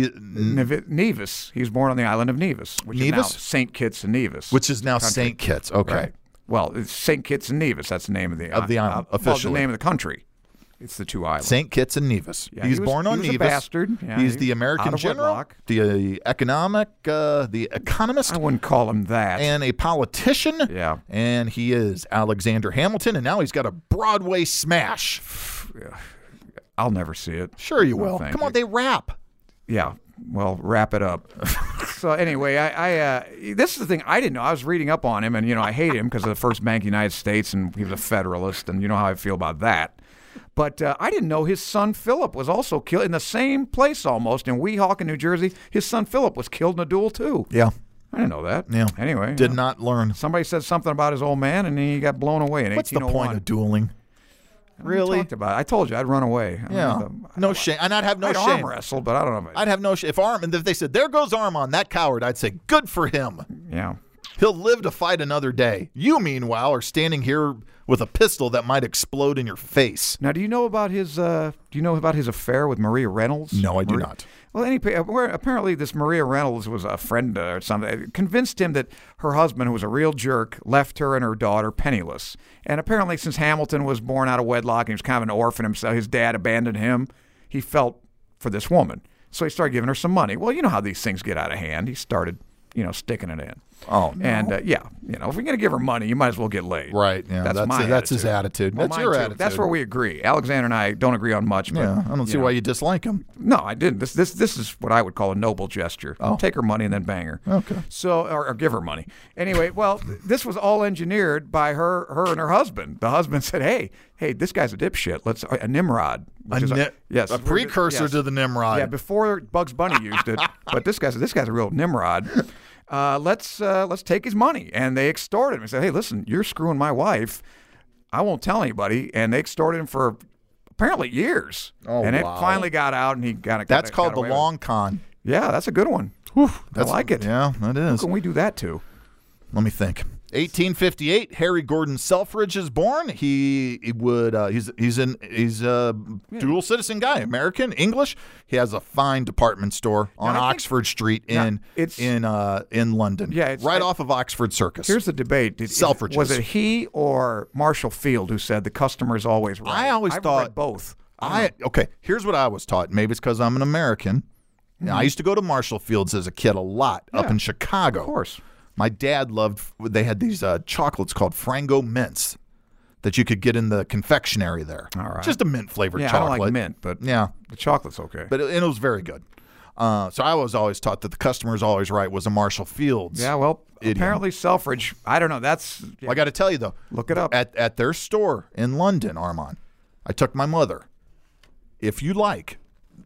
Speaker 6: Nevis. He was born on the island of Nevis, which is now St. Kitts and Nevis.
Speaker 5: Which is now St. Kitts. Okay.
Speaker 6: Right. Well, it's St. Kitts and Nevis. That's the name of the
Speaker 5: island officially.
Speaker 6: Well, the name of the country. It's the two islands.
Speaker 5: St. Kitts and Nevis.
Speaker 6: Yeah,
Speaker 5: he was born on Nevis.
Speaker 6: He was a bastard. Yeah,
Speaker 5: he's the American general, the economist.
Speaker 6: I wouldn't call him that.
Speaker 5: And a politician.
Speaker 6: Yeah.
Speaker 5: And he is Alexander Hamilton, and now he's got a Broadway smash.
Speaker 6: I'll never see it.
Speaker 5: Sure you will. Come on, they rap.
Speaker 6: Yeah. Well, wrap it up. So anyway, I this is the thing I didn't know. I was reading up on him, and I hate him because of the First Bank of the United States, and he was a Federalist, and you know how I feel about that. But I didn't know his son Philip was also killed in the same place almost in Weehawken, New Jersey. His son Philip was killed in a duel too.
Speaker 5: Yeah.
Speaker 6: I didn't know that.
Speaker 5: Yeah.
Speaker 6: Anyway.
Speaker 5: Did not learn.
Speaker 6: Somebody said something about his old man, and he got blown away in 1801.
Speaker 5: What's the point of dueling? Really?
Speaker 6: Talked about it. I told you I'd run away.
Speaker 5: No shame. And I'd have no shame.
Speaker 6: I'd arm wrestle, but I don't know.
Speaker 5: I'd have no shame. If they said, there goes Armand, that coward, I'd say, good for him.
Speaker 6: Yeah.
Speaker 5: He'll live to fight another day. You, meanwhile, are standing here with a pistol that might explode in your face.
Speaker 6: Now, do you know about his affair with Maria Reynolds?
Speaker 5: No, I do not.
Speaker 6: Well, apparently this Maria Reynolds was a friend or something. It convinced him that her husband, who was a real jerk, left her and her daughter penniless. And apparently, since Hamilton was born out of wedlock and he was kind of an orphan himself, his dad abandoned him. He felt for this woman, so he started giving her some money. Well, you know how these things get out of hand. He started, sticking it in.
Speaker 5: Oh, no.
Speaker 6: And if you're going to give her money, you might as well get laid.
Speaker 5: Right. Yeah. That's his attitude.
Speaker 6: Well,
Speaker 5: that's your attitude.
Speaker 6: That's where we agree. Alexander and I don't agree on much. But,
Speaker 5: I don't see why you dislike him.
Speaker 6: No, I didn't. This is what I would call a noble gesture.
Speaker 5: Oh.
Speaker 6: Take her money and then bang her.
Speaker 5: Okay.
Speaker 6: So, or give her money. Anyway, well, this was all engineered by her and her husband. The husband said, "Hey, this guy's a dipshit. Let's a Nimrod."
Speaker 5: A precursor to the Nimrod.
Speaker 6: Yeah, before Bugs Bunny used it. But this guy's a real Nimrod. Let's take his money. And they extorted him and said, hey, listen, you're screwing my wife. I won't tell anybody. And they extorted him for apparently years.
Speaker 5: Oh,
Speaker 6: and
Speaker 5: wow.
Speaker 6: it finally got out, and he got
Speaker 5: That's called the
Speaker 6: away
Speaker 5: long con.
Speaker 6: Yeah, that's a good one. I like it.
Speaker 5: Yeah, that is.
Speaker 6: Who can we do that to?
Speaker 5: Let me think. 1858, Harry Gordon Selfridge is born. He's a dual citizen guy, American, English. He has a fine department store on Oxford Street in London.
Speaker 6: Yeah,
Speaker 5: off of Oxford Circus.
Speaker 6: Here's the debate.
Speaker 5: Selfridges.
Speaker 6: Was it he or Marshall Field who said the customer is always right?
Speaker 5: I've thought
Speaker 6: read both.
Speaker 5: Okay, here's what I was taught. Maybe it's because I'm an American. Mm-hmm. I used to go to Marshall Fields as a kid a lot up in Chicago.
Speaker 6: Of course.
Speaker 5: My dad they had these chocolates called Frango Mints that you could get in the confectionery there.
Speaker 6: All right.
Speaker 5: Just a mint-flavored chocolate.
Speaker 6: I don't like mint, but the chocolate's okay.
Speaker 5: But it was very good. So I was always taught that the customer is always right was a Marshall Fields.
Speaker 6: Yeah, well, apparently Selfridge, I don't know. That's
Speaker 5: Well, I got to tell you, though.
Speaker 6: Look it up.
Speaker 5: At their store in London, Armand, I took my mother. If you like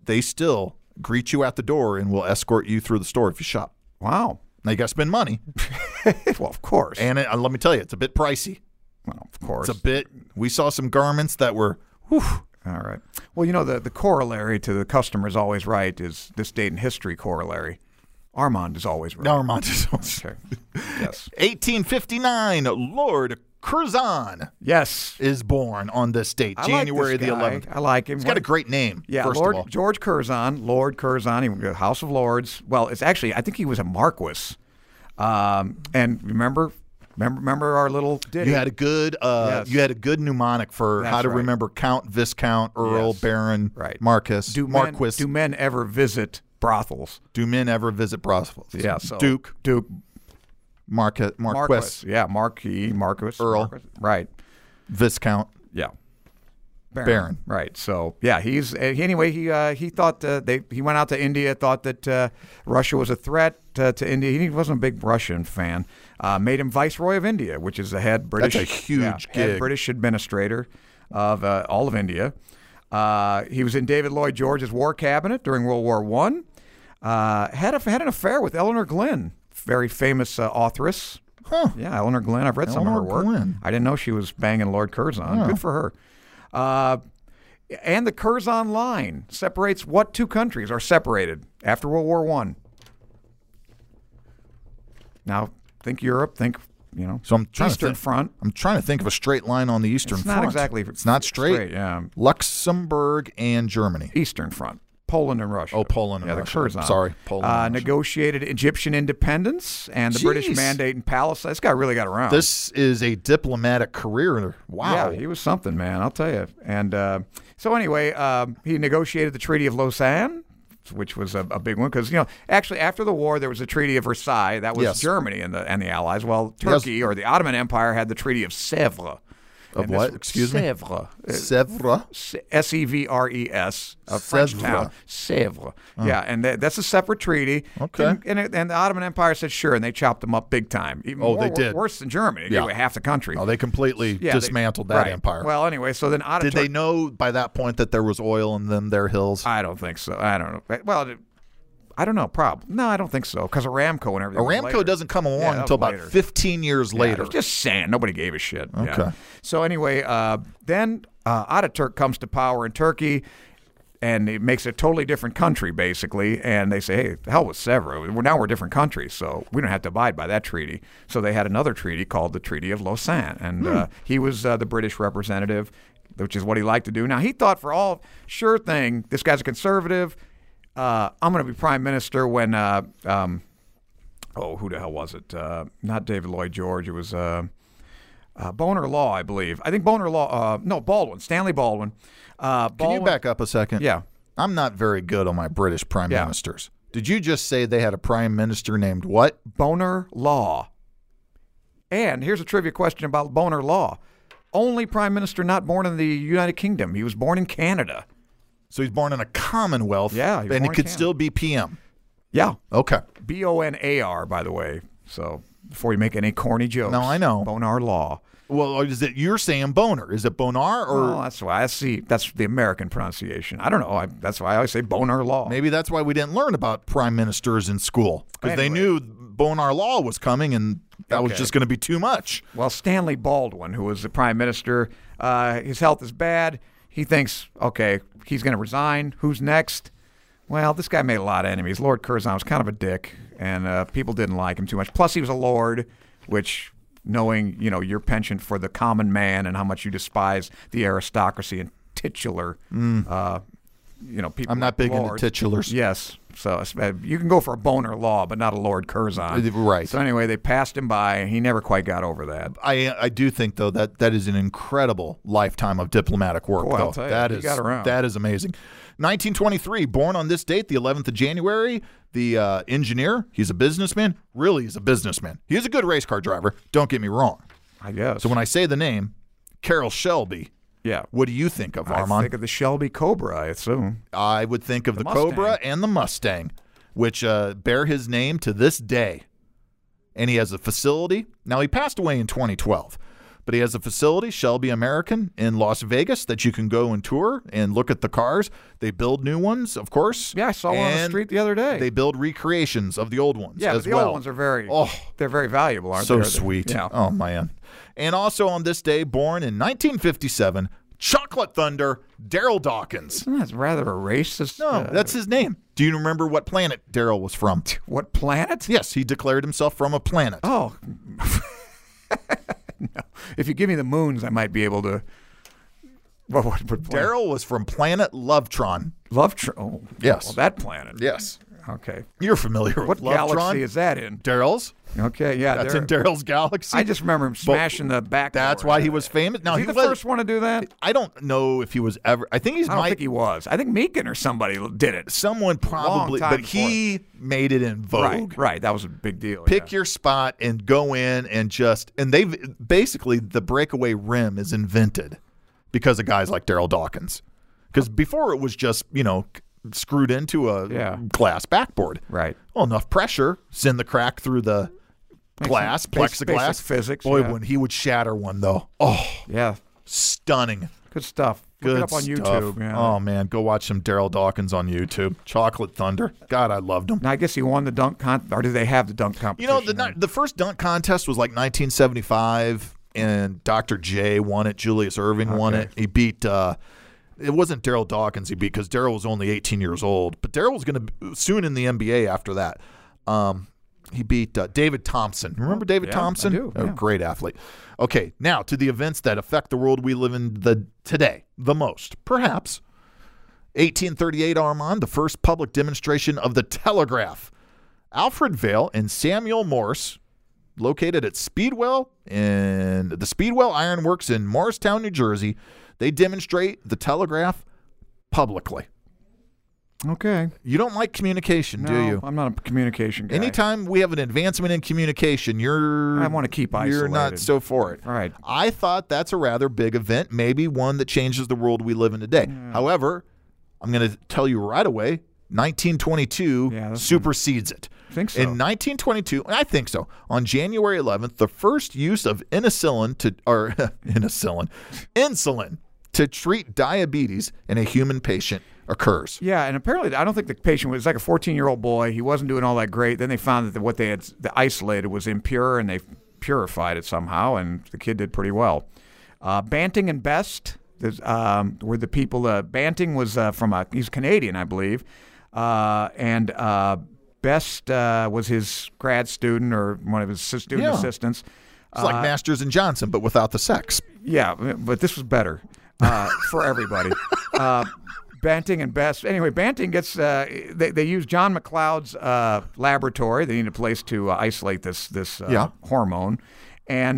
Speaker 5: they still greet you at the door and will escort you through the store if you shop.
Speaker 6: Wow.
Speaker 5: Now, you got to spend money.
Speaker 6: Well, of course.
Speaker 5: And let me tell you, it's a bit pricey.
Speaker 6: Well, of course.
Speaker 5: It's a bit. We saw some garments that were, whew.
Speaker 6: All right. Well, the corollary to the customer's always right is this date in history corollary. Armand is always right.
Speaker 5: Armand is always
Speaker 6: right. Yes.
Speaker 5: 1859, Lord Curzon.
Speaker 6: Yes.
Speaker 5: Is born on this date, January the 11th.
Speaker 6: I like him.
Speaker 5: He's got a great name, first of all.
Speaker 6: George Curzon, Lord Curzon, he was House of Lords. Well, it's actually, I think he was a marquis. And remember our little ditty.
Speaker 5: You had a good mnemonic for how to remember Count, Viscount, Earl, Baron, Marquis, Marquis.
Speaker 6: Do men ever visit brothels?
Speaker 5: Do men ever visit brothels?
Speaker 6: Yeah. So
Speaker 5: Duke, Marquis.
Speaker 6: Yeah, Marquis, Marquis,
Speaker 5: Earl.
Speaker 6: Marquis. Right.
Speaker 5: Viscount.
Speaker 6: Yeah.
Speaker 5: Baron.
Speaker 6: Right. So yeah, he thought he went out to India, thought that Russia was a threat to India. He wasn't a big Russian fan. Made him Viceroy of India, which is the head British.
Speaker 5: That's a huge gig.
Speaker 6: Head British administrator of all of India. He was in David Lloyd George's war cabinet during World War I. Had an affair with Eleanor Glynn, very famous authoress.
Speaker 5: Huh.
Speaker 6: Yeah, Eleanor Glynn. I've read some of her work.
Speaker 5: Glynn.
Speaker 6: I didn't know she was banging Lord Curzon.
Speaker 5: Oh.
Speaker 6: Good for her. And the Curzon line separates what two countries are separated after World War I? Now, think Europe, think,
Speaker 5: so I'm trying
Speaker 6: Eastern Front.
Speaker 5: I'm trying to think of a straight line on the Eastern Front.
Speaker 6: Not exactly.
Speaker 5: It's not straight.
Speaker 6: Yeah.
Speaker 5: Luxembourg and Germany.
Speaker 6: Eastern Front. Poland and Russia.
Speaker 5: Oh, Poland and
Speaker 6: Russia.
Speaker 5: Russia.
Speaker 6: The Curzon.
Speaker 5: Sorry, Poland and Russia.
Speaker 6: Negotiated Egyptian independence and the British Mandate in Palestine. This guy really got around.
Speaker 5: This is a diplomatic career. Wow.
Speaker 6: Yeah, he was something, man. I'll tell you. And so anyway, he negotiated the Treaty of Lausanne, which was a big one because, actually after the war there was a Treaty of Versailles. That was Germany and the Allies. Well, Turkey or the Ottoman Empire had the Treaty of Sèvres.
Speaker 5: Of what? Excuse me?
Speaker 6: Sèvres.
Speaker 5: Sèvres?
Speaker 6: S-E-V-R-E-S. A French town. Sèvres.
Speaker 5: Oh.
Speaker 6: Yeah, and that's a separate treaty.
Speaker 5: Okay.
Speaker 6: And the Ottoman Empire said sure, and they chopped them up big time.
Speaker 5: They did.
Speaker 6: Worse than Germany. They gave away half the country.
Speaker 5: Oh, they completely dismantled that empire.
Speaker 6: Well, anyway, so then
Speaker 5: Did they know by that point that there was oil in their hills?
Speaker 6: I don't think so. I don't know. Well, I don't know. Probably. No, I don't think so. Because Aramco and everything.
Speaker 5: Aramco doesn't come along until about 15 years later.
Speaker 6: It was just sand. Nobody gave a shit.
Speaker 5: Okay.
Speaker 6: Yeah. So anyway, then Ataturk comes to power in Turkey, and it makes a totally different country, basically. And they say, hey, the hell with Sèvres. Now we're different countries, so we don't have to abide by that treaty. So they had another treaty called the Treaty of Lausanne. And he was the British representative, which is what he liked to do. Now, he thought for all sure thing, this guy's a conservative. I'm going to be prime minister when, who the hell was it? Not David Lloyd George. It was Bonar Law, I believe. I think Bonar Law, Baldwin, Stanley Baldwin.
Speaker 5: Can you back up a second?
Speaker 6: Yeah.
Speaker 5: I'm not very good on my British prime ministers. Did you just say they had a prime minister named what?
Speaker 6: Bonar Law. And here's a trivia question about Bonar Law. Only prime minister not born in the United Kingdom. He was born in Canada.
Speaker 5: So he's born in a commonwealth, and he could still be PM.
Speaker 6: Yeah.
Speaker 5: Okay.
Speaker 6: B-O-N-A-R, by the way. So before you make any corny jokes.
Speaker 5: No, I know.
Speaker 6: Bonar Law.
Speaker 5: Well, you're saying Bonar? Is it Bonar or?
Speaker 6: Well, that's why that's the American pronunciation. I don't know. That's why I always say Bonar Law.
Speaker 5: Maybe that's why we didn't learn about prime ministers in school because they knew Bonar Law was coming, and that was just going to be too much.
Speaker 6: Well, Stanley Baldwin, who was the prime minister, his health is bad. He thinks, okay, he's going to resign. Who's next? Well, this guy made a lot of enemies. Lord Curzon was kind of a dick, and people didn't like him too much. Plus, he was a lord, which, knowing your penchant for the common man and how much you despise the aristocracy and titular, people.
Speaker 5: I'm not big into titulars.
Speaker 6: Yes. So you can go for a Bonar Law, but not a Lord Curzon.
Speaker 5: Right.
Speaker 6: So anyway, they passed him by, and he never quite got over that.
Speaker 5: I do think, though, that is an incredible lifetime of diplomatic work.
Speaker 6: Boy, I'll tell you, he got around.
Speaker 5: That is amazing. 1923, born on this date, the 11th of January, the engineer. He's a businessman. Really, he's a businessman. He is a good race car driver. Don't get me wrong.
Speaker 6: I guess.
Speaker 5: So when I say the name, Carroll Shelby.
Speaker 6: Yeah.
Speaker 5: What do you think of, Armand?
Speaker 6: I think of the Shelby Cobra, I assume.
Speaker 5: I would think of the Cobra and the Mustang, which bear his name to this day. And he has a facility. Now, he passed away in 2012. But he has a facility, Shelby American, in Las Vegas that you can go and tour and look at the cars. They build new ones, of course.
Speaker 6: Yeah, I saw one on the street the other day.
Speaker 5: They build recreations of the old ones as well.
Speaker 6: Yeah, the old ones are they're very valuable, aren't they?
Speaker 5: So sweet.
Speaker 6: Yeah.
Speaker 5: Oh, man. And also on this day, born in 1957, Chocolate Thunder, Daryl Dawkins.
Speaker 6: That's rather a racist.
Speaker 5: No, that's his name. Do you remember what planet Daryl was from?
Speaker 6: What planet?
Speaker 5: Yes, he declared himself from a planet.
Speaker 6: Oh. No. If you give me the moons, I might be able to. What
Speaker 5: Daryl was from planet Lovetron.
Speaker 6: Lovetron? Oh,
Speaker 5: yes.
Speaker 6: Well, that planet.
Speaker 5: Yes.
Speaker 6: Okay.
Speaker 5: You're familiar with
Speaker 6: what
Speaker 5: Lovetron?
Speaker 6: Galaxy is that in?
Speaker 5: Daryl's.
Speaker 6: Okay, yeah.
Speaker 5: That's in Daryl's galaxy.
Speaker 6: I just remember him smashing the back.
Speaker 5: That's why he was famous. Now,
Speaker 6: was he the first one to do that?
Speaker 5: I don't know if he was ever. I don't
Speaker 6: think he was. I think Meekin or somebody did it.
Speaker 5: Someone probably, but he made it in vogue.
Speaker 6: Right. That was a big deal.
Speaker 5: Pick your spot and go in and they've basically the breakaway rim is invented because of guys like Daryl Dawkins. Because before it was just, screwed into a glass backboard.
Speaker 6: Right.
Speaker 5: Well, enough pressure, send the crack through the glass, plexiglass.
Speaker 6: Basic physics.
Speaker 5: Boy, when he would shatter one, though. Oh,
Speaker 6: yeah.
Speaker 5: Stunning.
Speaker 6: Good stuff. Look it up on YouTube. Yeah.
Speaker 5: Oh, man. Go watch some Daryl Dawkins on YouTube. Chocolate Thunder. God, I loved him.
Speaker 6: Now, I guess he won the dunk contest, or did they have the dunk competition?
Speaker 5: The first dunk contest was like 1975, and Dr. J won it. Julius Erving won it. He beat... it wasn't Daryl Dawkins he beat because Daryl was only 18 years old. But Daryl was going to soon in the NBA after that. He beat David Thompson. Remember David Thompson?
Speaker 6: I do.
Speaker 5: A great athlete. Okay, now to the events that affect the world we live in today the most, perhaps. 1838, Armand, the first public demonstration of the telegraph. Alfred Vail and Samuel Morse, located at Speedwell and the Speedwell Iron Works in Morristown, New Jersey, they demonstrate the telegraph publicly.
Speaker 6: Okay.
Speaker 5: You don't like communication, do you?
Speaker 6: I'm not a communication guy.
Speaker 5: Anytime we have an advancement in communication, I
Speaker 6: want to keep isolated.
Speaker 5: You're not so for it.
Speaker 6: Right.
Speaker 5: I thought that's a rather big event, maybe one that changes the world we live in today. However, I'm going to tell you right away, 1922 supersedes it.
Speaker 6: Think so.
Speaker 5: In 1922, I think so. On January 11th, the first use of insulin to treat diabetes in a human patient occurs.
Speaker 6: Yeah, and apparently, I don't think the patient was like a 14-year-old boy. He wasn't doing all that great. Then they found that what they had isolated was impure, and they purified it somehow, and the kid did pretty well. Banting and Best were the people. Banting was he's Canadian, I believe, and Best was his grad student or one of his student assistants.
Speaker 5: It's like Masters and Johnson, but without the sex.
Speaker 6: Yeah, but this was better for everybody. Banting and Best. Anyway, Banting gets. They use John McLeod's laboratory. They need a place to isolate this hormone, and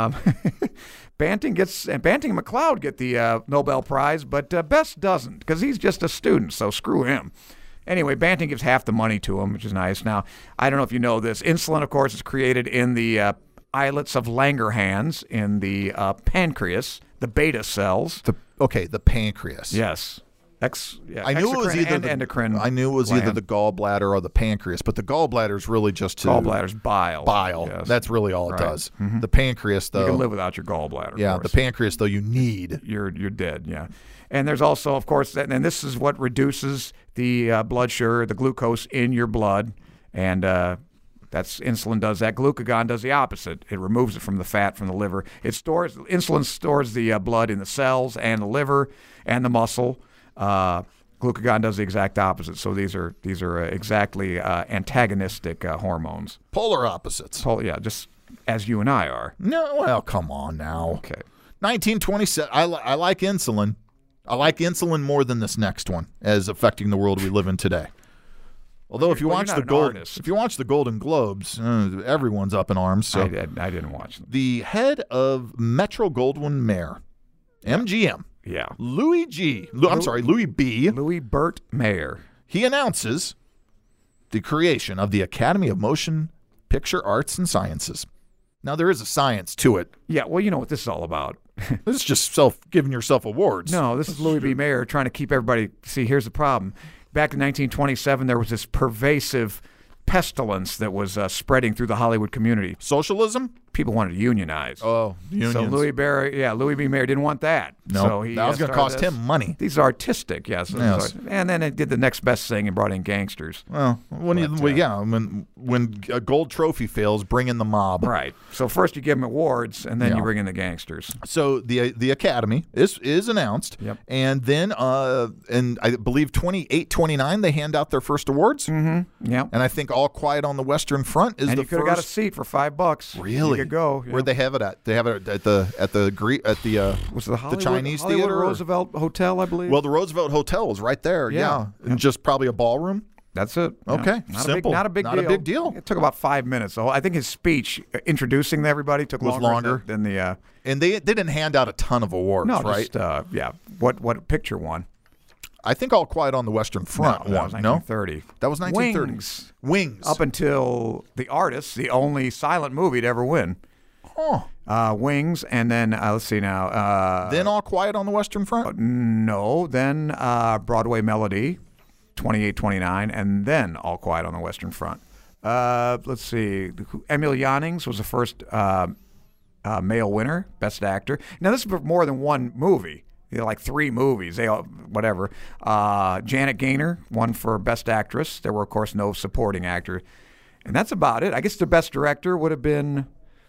Speaker 6: Banting and McLeod get the Nobel Prize, but Best doesn't because he's just a student. So screw him. Anyway, Banting gives half the money to him, which is nice. Now, I don't know if you know this. Insulin, of course, is created in the islets of Langerhans in the pancreas, the beta cells.
Speaker 5: The pancreas.
Speaker 6: Yes.
Speaker 5: I knew it was either
Speaker 6: endocrine.
Speaker 5: I knew it was either the gallbladder or the pancreas, but the gallbladder is really just
Speaker 6: gallbladder's bile.
Speaker 5: Yes. That's really all it does. Mm-hmm. The pancreas, though,
Speaker 6: you can live without your gallbladder.
Speaker 5: Yeah, the pancreas, though, you need.
Speaker 6: You're dead. Yeah, and there's also, of course, and this is what reduces the blood sugar, the glucose in your blood, and that's insulin does that. Glucagon does the opposite. It removes it from the fat from the liver. Insulin stores the blood in the cells and the liver and the muscle. Glucagon does the exact opposite. So these are exactly antagonistic hormones.
Speaker 5: Polar opposites.
Speaker 6: Just as you and I are.
Speaker 5: No, well, come on now.
Speaker 6: Okay.
Speaker 5: 1927. I like insulin. I like insulin more than this next one as affecting the world we live in today. Although if you watch the Golden Globes, everyone's up in arms. So
Speaker 6: I didn't watch them.
Speaker 5: The head of Metro-Goldwyn-Mayer, MGM.
Speaker 6: Yeah.
Speaker 5: Louis B.
Speaker 6: Louis Burt Mayer.
Speaker 5: He announces the creation of the Academy of Motion Picture Arts and Sciences. Now, there is a science to it.
Speaker 6: Yeah, well, you know what this is all about.
Speaker 5: This is just giving yourself awards.
Speaker 6: No, this is Louis B. Mayer trying to keep everybody. See, here's the problem. Back in 1927, there was this pervasive pestilence that was spreading through the Hollywood community.
Speaker 5: Socialism?
Speaker 6: people wanted to unionize.
Speaker 5: Oh, unions.
Speaker 6: So Louis B. Mayer didn't want that.
Speaker 5: No,
Speaker 6: so he
Speaker 5: that was going to
Speaker 6: started
Speaker 5: cost
Speaker 6: this.
Speaker 5: him money.
Speaker 6: These are artistic, yes. And then it did the next best thing and brought in gangsters.
Speaker 5: Well, when a gold trophy fails, bring in the mob.
Speaker 6: Right. So first you give them awards, and then you bring in the gangsters.
Speaker 5: So the Academy is announced, and then and I believe 28-29 they hand out their first awards.
Speaker 6: Mm-hmm. Yeah.
Speaker 5: And I think All Quiet on the Western Front is
Speaker 6: and
Speaker 5: the
Speaker 6: you could have got a seat for $5.
Speaker 5: Really?
Speaker 6: You could go.
Speaker 5: Where'd they have it at? They have it at the
Speaker 6: was it the Hollywood,
Speaker 5: Chinese
Speaker 6: Hollywood
Speaker 5: Theater?
Speaker 6: Roosevelt Hotel, I believe.
Speaker 5: Well, the Roosevelt Hotel was right there. Yeah. And just probably a ballroom.
Speaker 6: That's it.
Speaker 5: Okay.
Speaker 6: Not
Speaker 5: Simple.
Speaker 6: Not a big deal. It took about 5 minutes. So I think his speech introducing everybody took longer than the.
Speaker 5: And they didn't hand out a ton of awards, right?
Speaker 6: Just, What picture won?
Speaker 5: I think All Quiet on the Western Front won.
Speaker 6: That was 1930.
Speaker 5: That was 1930. Wings.
Speaker 6: Up until The Artist, the only silent movie to ever win. Wings, and then let's see now.
Speaker 5: Then All Quiet on the Western Front?
Speaker 6: No, then Broadway Melody, 28-29, and then All Quiet on the Western Front. Let's see. Emil Jannings was the first male winner, Best Actor. Now, this is for more than one movie. Like 3 movies, whatever. Janet Gaynor won for Best Actress. There were, of course, no supporting actor. And that's about it. I guess the Best Director would have been...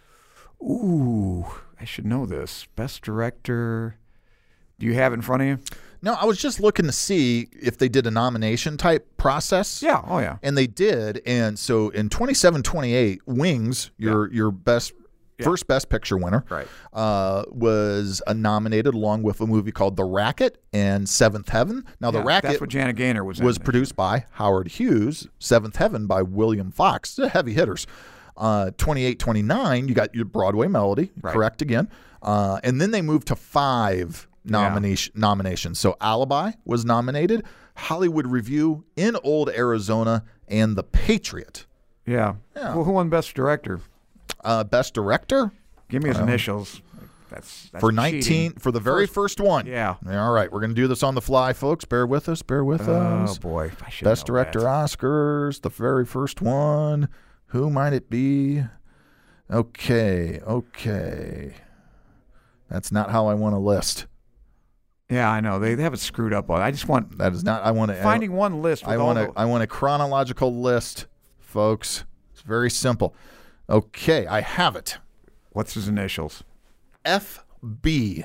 Speaker 6: Ooh, I should know this. Best Director. Do you have it in front of you?
Speaker 5: No, I was just looking to see if they did a nomination type process.
Speaker 6: Yeah, oh yeah.
Speaker 5: And they did. And so in 27-28, Wings, your best first Best Picture winner,
Speaker 6: right,
Speaker 5: was nominated along with a movie called The Racket and Seventh Heaven. Now, The Racket,
Speaker 6: that's what Janet Gaynor was
Speaker 5: produced by Howard Hughes. Seventh Heaven by William Fox. They're heavy hitters. 28-29, you got your Broadway Melody, correct again. And then they moved to 5 nominations. So Alibi was nominated, Hollywood Review, In Old Arizona, and The Patriot.
Speaker 6: Yeah. Well, who won Best Director?
Speaker 5: Best Director?
Speaker 6: Give me his initials. That's
Speaker 5: for 19
Speaker 6: cheating.
Speaker 5: For the very first one.
Speaker 6: Yeah.
Speaker 5: All right, we're going to do this on the fly, folks. Bear with us.
Speaker 6: Oh boy, I should
Speaker 5: Best
Speaker 6: know
Speaker 5: Director
Speaker 6: that.
Speaker 5: Oscars, the very first one. Who might it be? Okay. That's not how I want to list.
Speaker 6: Yeah, I know. They have it screwed up on. I just want
Speaker 5: that is not. I want to
Speaker 6: finding one list. With
Speaker 5: I want a chronological list, folks. It's very simple. Okay, I have it.
Speaker 6: What's his initials?
Speaker 5: FB.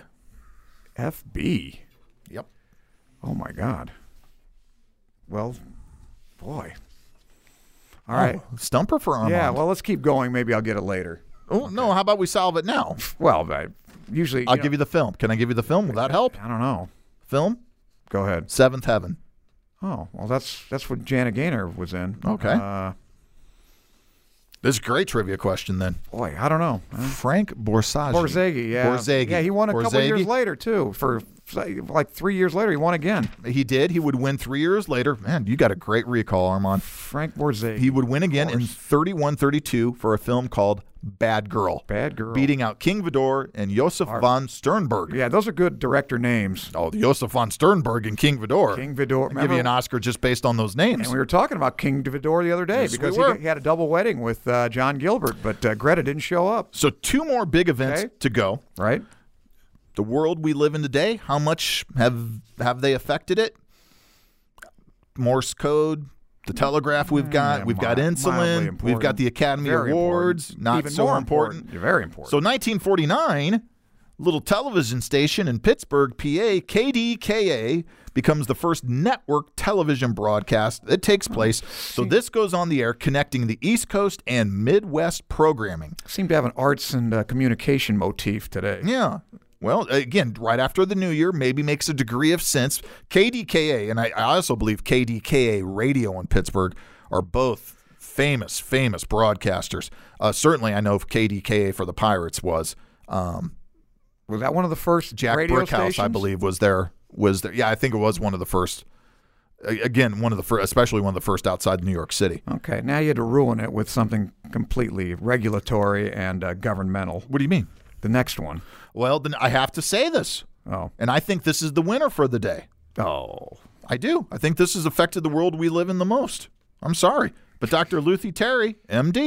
Speaker 6: FB.
Speaker 5: Yep.
Speaker 6: Oh my God. Well, boy. All right.
Speaker 5: Stumper for Armand.
Speaker 6: Yeah, well, let's keep going. Maybe I'll get it later.
Speaker 5: Oh, no, how about we solve it now?
Speaker 6: Well, usually...
Speaker 5: I'll give you the film. Can I give you the film? Will that help?
Speaker 6: I don't know.
Speaker 5: Film?
Speaker 6: Go ahead.
Speaker 5: Seventh Heaven.
Speaker 6: Oh, well, that's what Janet Gaynor was in.
Speaker 5: Okay. This is a great trivia question, then.
Speaker 6: Boy, I don't know.
Speaker 5: Frank Borzage.
Speaker 6: Borzage, yeah.
Speaker 5: Borzage.
Speaker 6: Yeah, he won a couple years later, too. For like 3 years later, he won again.
Speaker 5: He did. He would win 3 years later. Man, you got a great recall, Armand.
Speaker 6: Frank Borzage.
Speaker 5: He would win again in 31-32 for a film called Bad Girl.
Speaker 6: Bad Girl.
Speaker 5: Beating out King Vidor and Josef von Sternberg.
Speaker 6: Yeah, those are good director names.
Speaker 5: Oh, Josef von Sternberg and King Vidor.
Speaker 6: King Vidor.
Speaker 5: I'll give you an Oscar just based on those names.
Speaker 6: And we were talking about King Vidor the other day because he had a double wedding with John Gilbert, but Greta didn't show up.
Speaker 5: So 2 more big events to go.
Speaker 6: Right.
Speaker 5: The world we live in today, how much have they affected it? Morse code, the telegraph we've got insulin, we've got the Academy Awards, not
Speaker 6: even
Speaker 5: so
Speaker 6: more
Speaker 5: important.
Speaker 6: Very important.
Speaker 5: So 1949, little television station in Pittsburgh, PA, KDKA, becomes the first network television broadcast that takes place. So this goes on the air connecting the East Coast and Midwest programming.
Speaker 6: Seem to have an arts and communication motif today.
Speaker 5: Yeah. Well, again, right after the new year, maybe makes a degree of sense. KDKA, and I also believe KDKA Radio in Pittsburgh are both famous broadcasters. Certainly, I know KDKA for the Pirates was.
Speaker 6: Was that one of the first
Speaker 5: Jack
Speaker 6: radio
Speaker 5: Brickhouse,
Speaker 6: stations?
Speaker 5: I believe, was there. Yeah, I think it was one of the first. Again, one of the first, especially one of the first outside New York City.
Speaker 6: Okay, now you had to ruin it with something completely regulatory and governmental.
Speaker 5: What do you mean?
Speaker 6: The next one.
Speaker 5: Well, then I have to say this.
Speaker 6: Oh.
Speaker 5: And I think this is the winner for the day.
Speaker 6: Oh.
Speaker 5: I do. I think this has affected the world we live in the most. I'm sorry. But Dr. Luthi Terry, MD,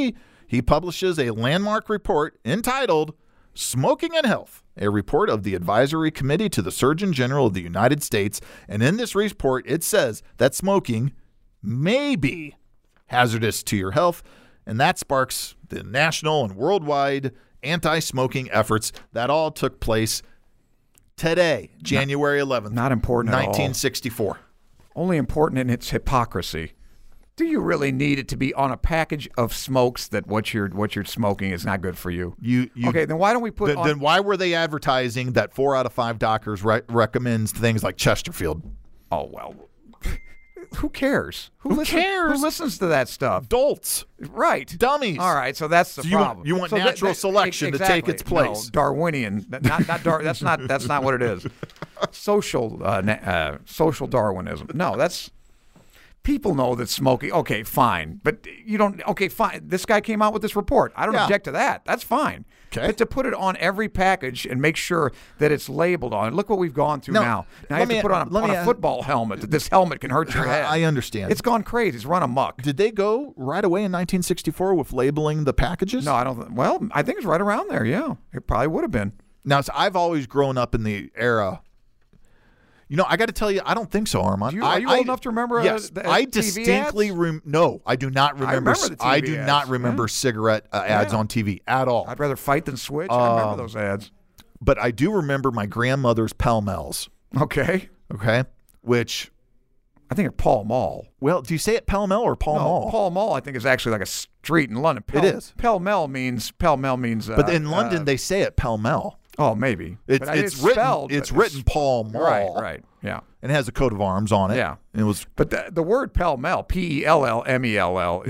Speaker 5: he publishes a landmark report entitled Smoking and Health, a report of the Advisory Committee to the Surgeon General of the United States. And in this report, it says that smoking may be hazardous to your health, and that sparks the national and worldwide anti-smoking efforts that all took place today, January 11th.
Speaker 6: Not important at all.
Speaker 5: 1964.
Speaker 6: Only important in its hypocrisy. Do you really need it to be on a package of smokes that what you're smoking is not good for you? Okay, then why don't we put
Speaker 5: Then why were they advertising that 4 out of 5 doctors recommends things like Chesterfield?
Speaker 6: Oh, well, who cares?
Speaker 5: Who cares?
Speaker 6: Who listens to that stuff?
Speaker 5: Dolts.
Speaker 6: Right.
Speaker 5: Dummies.
Speaker 6: All right, so that's the problem.
Speaker 5: You want natural selection to take its place.
Speaker 6: No, Darwinian. Not that's not what it is. Social Darwinism. No, that's people know that smoking. Okay, fine, but you don't. Okay, fine. This guy came out with this report. I don't object to that. That's fine.
Speaker 5: Okay.
Speaker 6: But to put it on every package and make sure that it's labeled on it. Look what we've gone through now. Now you have to put on a football helmet. That this helmet can hurt your head.
Speaker 5: I understand.
Speaker 6: It's gone crazy. It's run amok.
Speaker 5: Did they go right away in 1964 with labeling the packages?
Speaker 6: No, I don't. Well, I think it's right around there. Yeah, it probably would have been.
Speaker 5: Now, so I've always grown up in the era. You know, I got to tell you, I don't think so, Armand.
Speaker 6: Are you old enough to remember?
Speaker 5: Yes, I distinctly no, I do not remember.
Speaker 6: I
Speaker 5: do not remember cigarette ads on TV at all.
Speaker 6: I'd rather fight than switch. I remember those ads.
Speaker 5: But I do remember my grandmother's Pall Malls.
Speaker 6: Okay,
Speaker 5: which
Speaker 6: I think it's Pall Mall.
Speaker 5: Well, do you say it Pall Mall or Pall Mall?
Speaker 6: Pall Mall, I think, is actually like a street in London.
Speaker 5: It is.
Speaker 6: Pall Mall means.
Speaker 5: But in London, they say it Pall Mall.
Speaker 6: Oh, maybe.
Speaker 5: It's written Pall Mall.
Speaker 6: Right. Yeah.
Speaker 5: And it has a coat of arms on it.
Speaker 6: Yeah.
Speaker 5: And it was.
Speaker 6: But the word Pall Mall, Pellmell,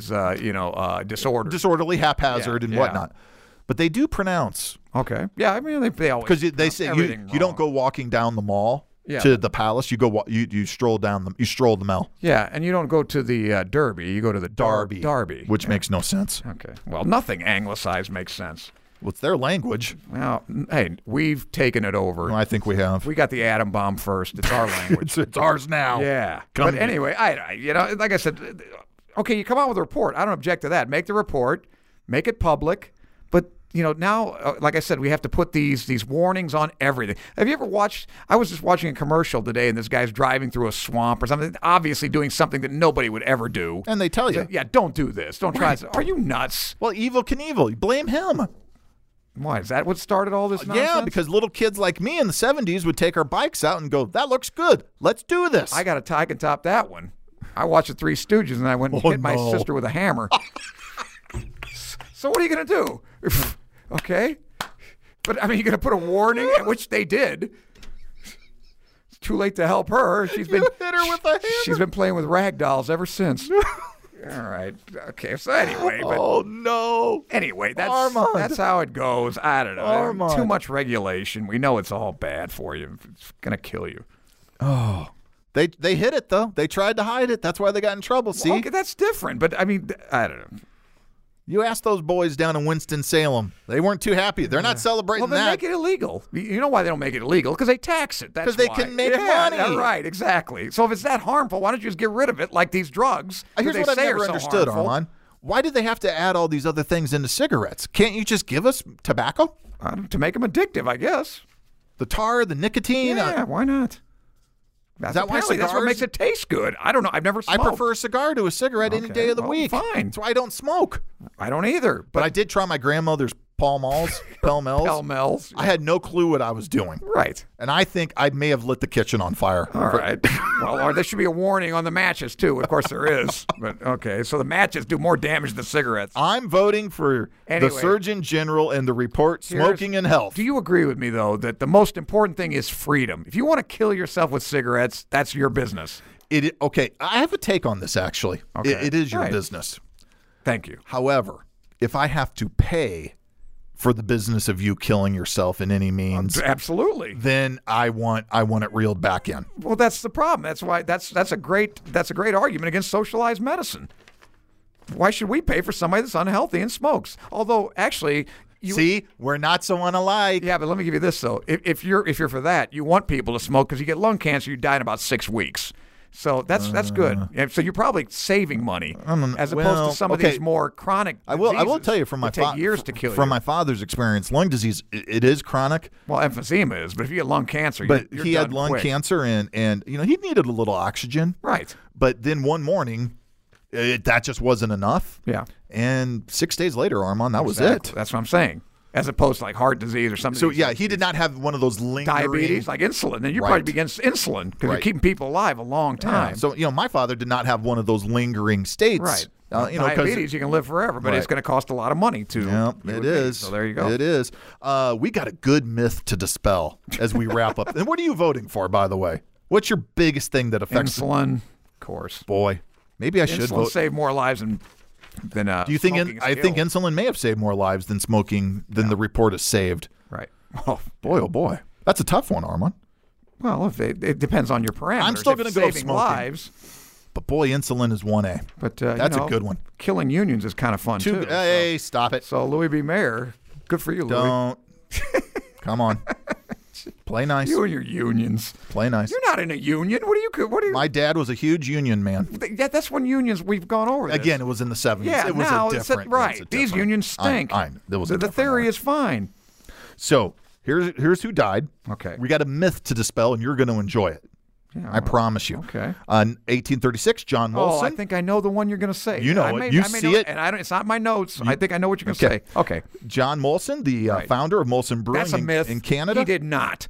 Speaker 6: is disorder.
Speaker 5: Disorderly, haphazard, and whatnot. But they do pronounce.
Speaker 6: Okay. Yeah, I mean they always
Speaker 5: because they say you don't go walking down the mall to the palace. You go you stroll down the mall.
Speaker 6: Yeah, and you don't go to the Derby. You go to the Derby,
Speaker 5: which makes no sense.
Speaker 6: Okay. Well, nothing anglicized makes sense.
Speaker 5: Well, it's their language.
Speaker 6: Well, hey, we've taken it over.
Speaker 5: Well, I think we have.
Speaker 6: We got the atom bomb first. It's our language.
Speaker 5: It's ours now.
Speaker 6: Yeah. But anyway, I like I said, okay, you come out with a report. I don't object to that. Make the report. Make it public. But now, like I said, we have to put these warnings on everything. Have you ever watched? I was just watching a commercial today, and this guy's driving through a swamp or something, obviously doing something that nobody would ever do.
Speaker 5: And they tell you,
Speaker 6: yeah, don't do this. Don't try. Are you nuts?
Speaker 5: Well, Evel Knievel, you blame him.
Speaker 6: Why? Is that what started all this nonsense?
Speaker 5: Yeah, because little kids like me in the 70s would take our bikes out and go, that looks good. Let's do this.
Speaker 6: I can top that one. I watched the Three Stooges, and I went and hit my sister with a hammer. So what are you going to do? Okay? But, I mean, you're going to put a warning, which they did. It's too late to help her. She's been
Speaker 5: hit her with a hammer.
Speaker 6: She's been playing with rag dolls ever since. All right. Okay. So anyway,
Speaker 5: oh no.
Speaker 6: Anyway, that's how it goes. I don't know.
Speaker 5: Armand.
Speaker 6: Too much regulation. We know it's all bad for you. It's gonna kill you.
Speaker 5: Oh. They hid it though. They tried to hide it. That's why they got in trouble. See,
Speaker 6: okay, that's different. But I mean, I don't know.
Speaker 5: You asked those boys down in Winston-Salem. They weren't too happy. They're not celebrating
Speaker 6: that.
Speaker 5: Well,
Speaker 6: then make it illegal. You know why they don't make it illegal? Because they tax it. That's
Speaker 5: because they can make money.
Speaker 6: Right, exactly. So if it's that harmful, why don't you just get rid of it like these drugs?
Speaker 5: Here's what I've never understood, Armand. Why do they have to add all these other things into cigarettes? Can't you just give us tobacco?
Speaker 6: To make them addictive, I guess.
Speaker 5: The tar, the nicotine?
Speaker 6: Yeah, why not? That's what makes it taste good. I don't know. I've never smoked.
Speaker 5: I prefer a cigar to a cigarette any day of the week.
Speaker 6: Fine.
Speaker 5: That's why I don't smoke.
Speaker 6: I don't either.
Speaker 5: But I did try my grandmother's Pall Malls. I had no clue what I was doing.
Speaker 6: Right.
Speaker 5: And I think I may have lit the kitchen on fire.
Speaker 6: All right. Well, or there should be a warning on the matches, too. Of course there is. But, okay. So the matches do more damage than cigarettes.
Speaker 5: I'm voting for the Surgeon General and the report, Smoking and Health.
Speaker 6: Do you agree with me, though, that the most important thing is freedom? If you want to kill yourself with cigarettes, that's your business.
Speaker 5: Okay. I have a take on this, actually.
Speaker 6: Okay.
Speaker 5: It is your business.
Speaker 6: Thank you.
Speaker 5: However, if I have to pay for the business of you killing yourself in any means,
Speaker 6: absolutely,
Speaker 5: then I want it reeled back in.
Speaker 6: Well, that's the problem. That's why that's a great argument against socialized medicine. Why should we pay for somebody that's unhealthy and smokes? Although, actually,
Speaker 5: see, we're not so unalike.
Speaker 6: Yeah, but let me give you this though. If you're for that, you want people to smoke because you get lung cancer, you die in about 6 weeks. So that's good. And so you're probably saving money as opposed to some of these more chronic diseases.
Speaker 5: I will tell you from my
Speaker 6: take years to kill you.
Speaker 5: From my father's experience, lung disease it is chronic.
Speaker 6: Well, emphysema is, but if you get lung cancer,
Speaker 5: but
Speaker 6: you're
Speaker 5: he
Speaker 6: done
Speaker 5: had lung
Speaker 6: quick.
Speaker 5: cancer and he needed a little oxygen.
Speaker 6: Right.
Speaker 5: But then one morning, that just wasn't enough.
Speaker 6: Yeah.
Speaker 5: And 6 days later, Armand, that was
Speaker 6: Exactly.
Speaker 5: it.
Speaker 6: That's what I'm saying. As opposed to like heart disease or something.
Speaker 5: So yeah, he did not have one of those lingering
Speaker 6: diabetes, like insulin. Then you're
Speaker 5: Right.
Speaker 6: probably against insulin because you're
Speaker 5: Right.
Speaker 6: keeping people alive a long time.
Speaker 5: So my father did not have one of those lingering states.
Speaker 6: Right.
Speaker 5: 'Cause-
Speaker 6: Diabetes, you can live forever, but it's
Speaker 5: Right.
Speaker 6: going to cost a lot of money to.
Speaker 5: Yeah,
Speaker 6: you
Speaker 5: it
Speaker 6: would
Speaker 5: is.
Speaker 6: So there you go.
Speaker 5: It is. We got a good myth to dispel as we wrap up. And what are you voting for, by the way? What's your biggest thing that affects
Speaker 6: Insulin, of course.
Speaker 5: Boy, maybe I should
Speaker 6: Insulin
Speaker 5: vote.
Speaker 6: save more lives than.
Speaker 5: Do you think?
Speaker 6: smoking
Speaker 5: I
Speaker 6: is
Speaker 5: think
Speaker 6: ill.
Speaker 5: insulin may have saved more lives than smoking. Than the report has saved.
Speaker 6: Right. Oh,
Speaker 5: Boy, oh boy, that's a tough one, Armand.
Speaker 6: well, it depends on your parameters.
Speaker 5: I'm still
Speaker 6: If
Speaker 5: gonna
Speaker 6: it's
Speaker 5: go
Speaker 6: saving
Speaker 5: smoking.
Speaker 6: lives.
Speaker 5: But boy, insulin is 1A.
Speaker 6: But
Speaker 5: That's a good one.
Speaker 6: Killing unions is kind of fun too.
Speaker 5: Hey, stop it!
Speaker 6: So Louis B. Mayer, good for you, Louis.
Speaker 5: Don't. Come on. Play nice.
Speaker 6: You and your unions.
Speaker 5: Play nice.
Speaker 6: You're not in a union. What are you?
Speaker 5: My dad was a huge union man.
Speaker 6: That's when unions. We've gone over this.
Speaker 5: Again, it was in the 70s.
Speaker 6: Yeah,
Speaker 5: it was
Speaker 6: now
Speaker 5: a
Speaker 6: it's
Speaker 5: different.
Speaker 6: right.
Speaker 5: it's a
Speaker 6: These
Speaker 5: different-
Speaker 6: unions stink.
Speaker 5: There was
Speaker 6: So
Speaker 5: a
Speaker 6: the
Speaker 5: different
Speaker 6: theory
Speaker 5: era.
Speaker 6: is fine.
Speaker 5: So here's who died.
Speaker 6: Okay.
Speaker 5: We got a myth to dispel, and you're going to enjoy it.
Speaker 6: Yeah,
Speaker 5: I promise you.
Speaker 6: Okay.
Speaker 5: 1836, John
Speaker 6: Oh,
Speaker 5: Molson.
Speaker 6: I think I know the one you're going to say.
Speaker 5: You know
Speaker 6: I
Speaker 5: it.
Speaker 6: may-
Speaker 5: You
Speaker 6: I may
Speaker 5: see
Speaker 6: know
Speaker 5: it.
Speaker 6: and I don't. It's not in my notes. I think I know what you're going to
Speaker 5: Okay.
Speaker 6: say. Okay.
Speaker 5: John Molson, the
Speaker 6: Right.
Speaker 5: founder of Molson Brewing
Speaker 6: That's a myth.
Speaker 5: in Canada.
Speaker 6: He did not.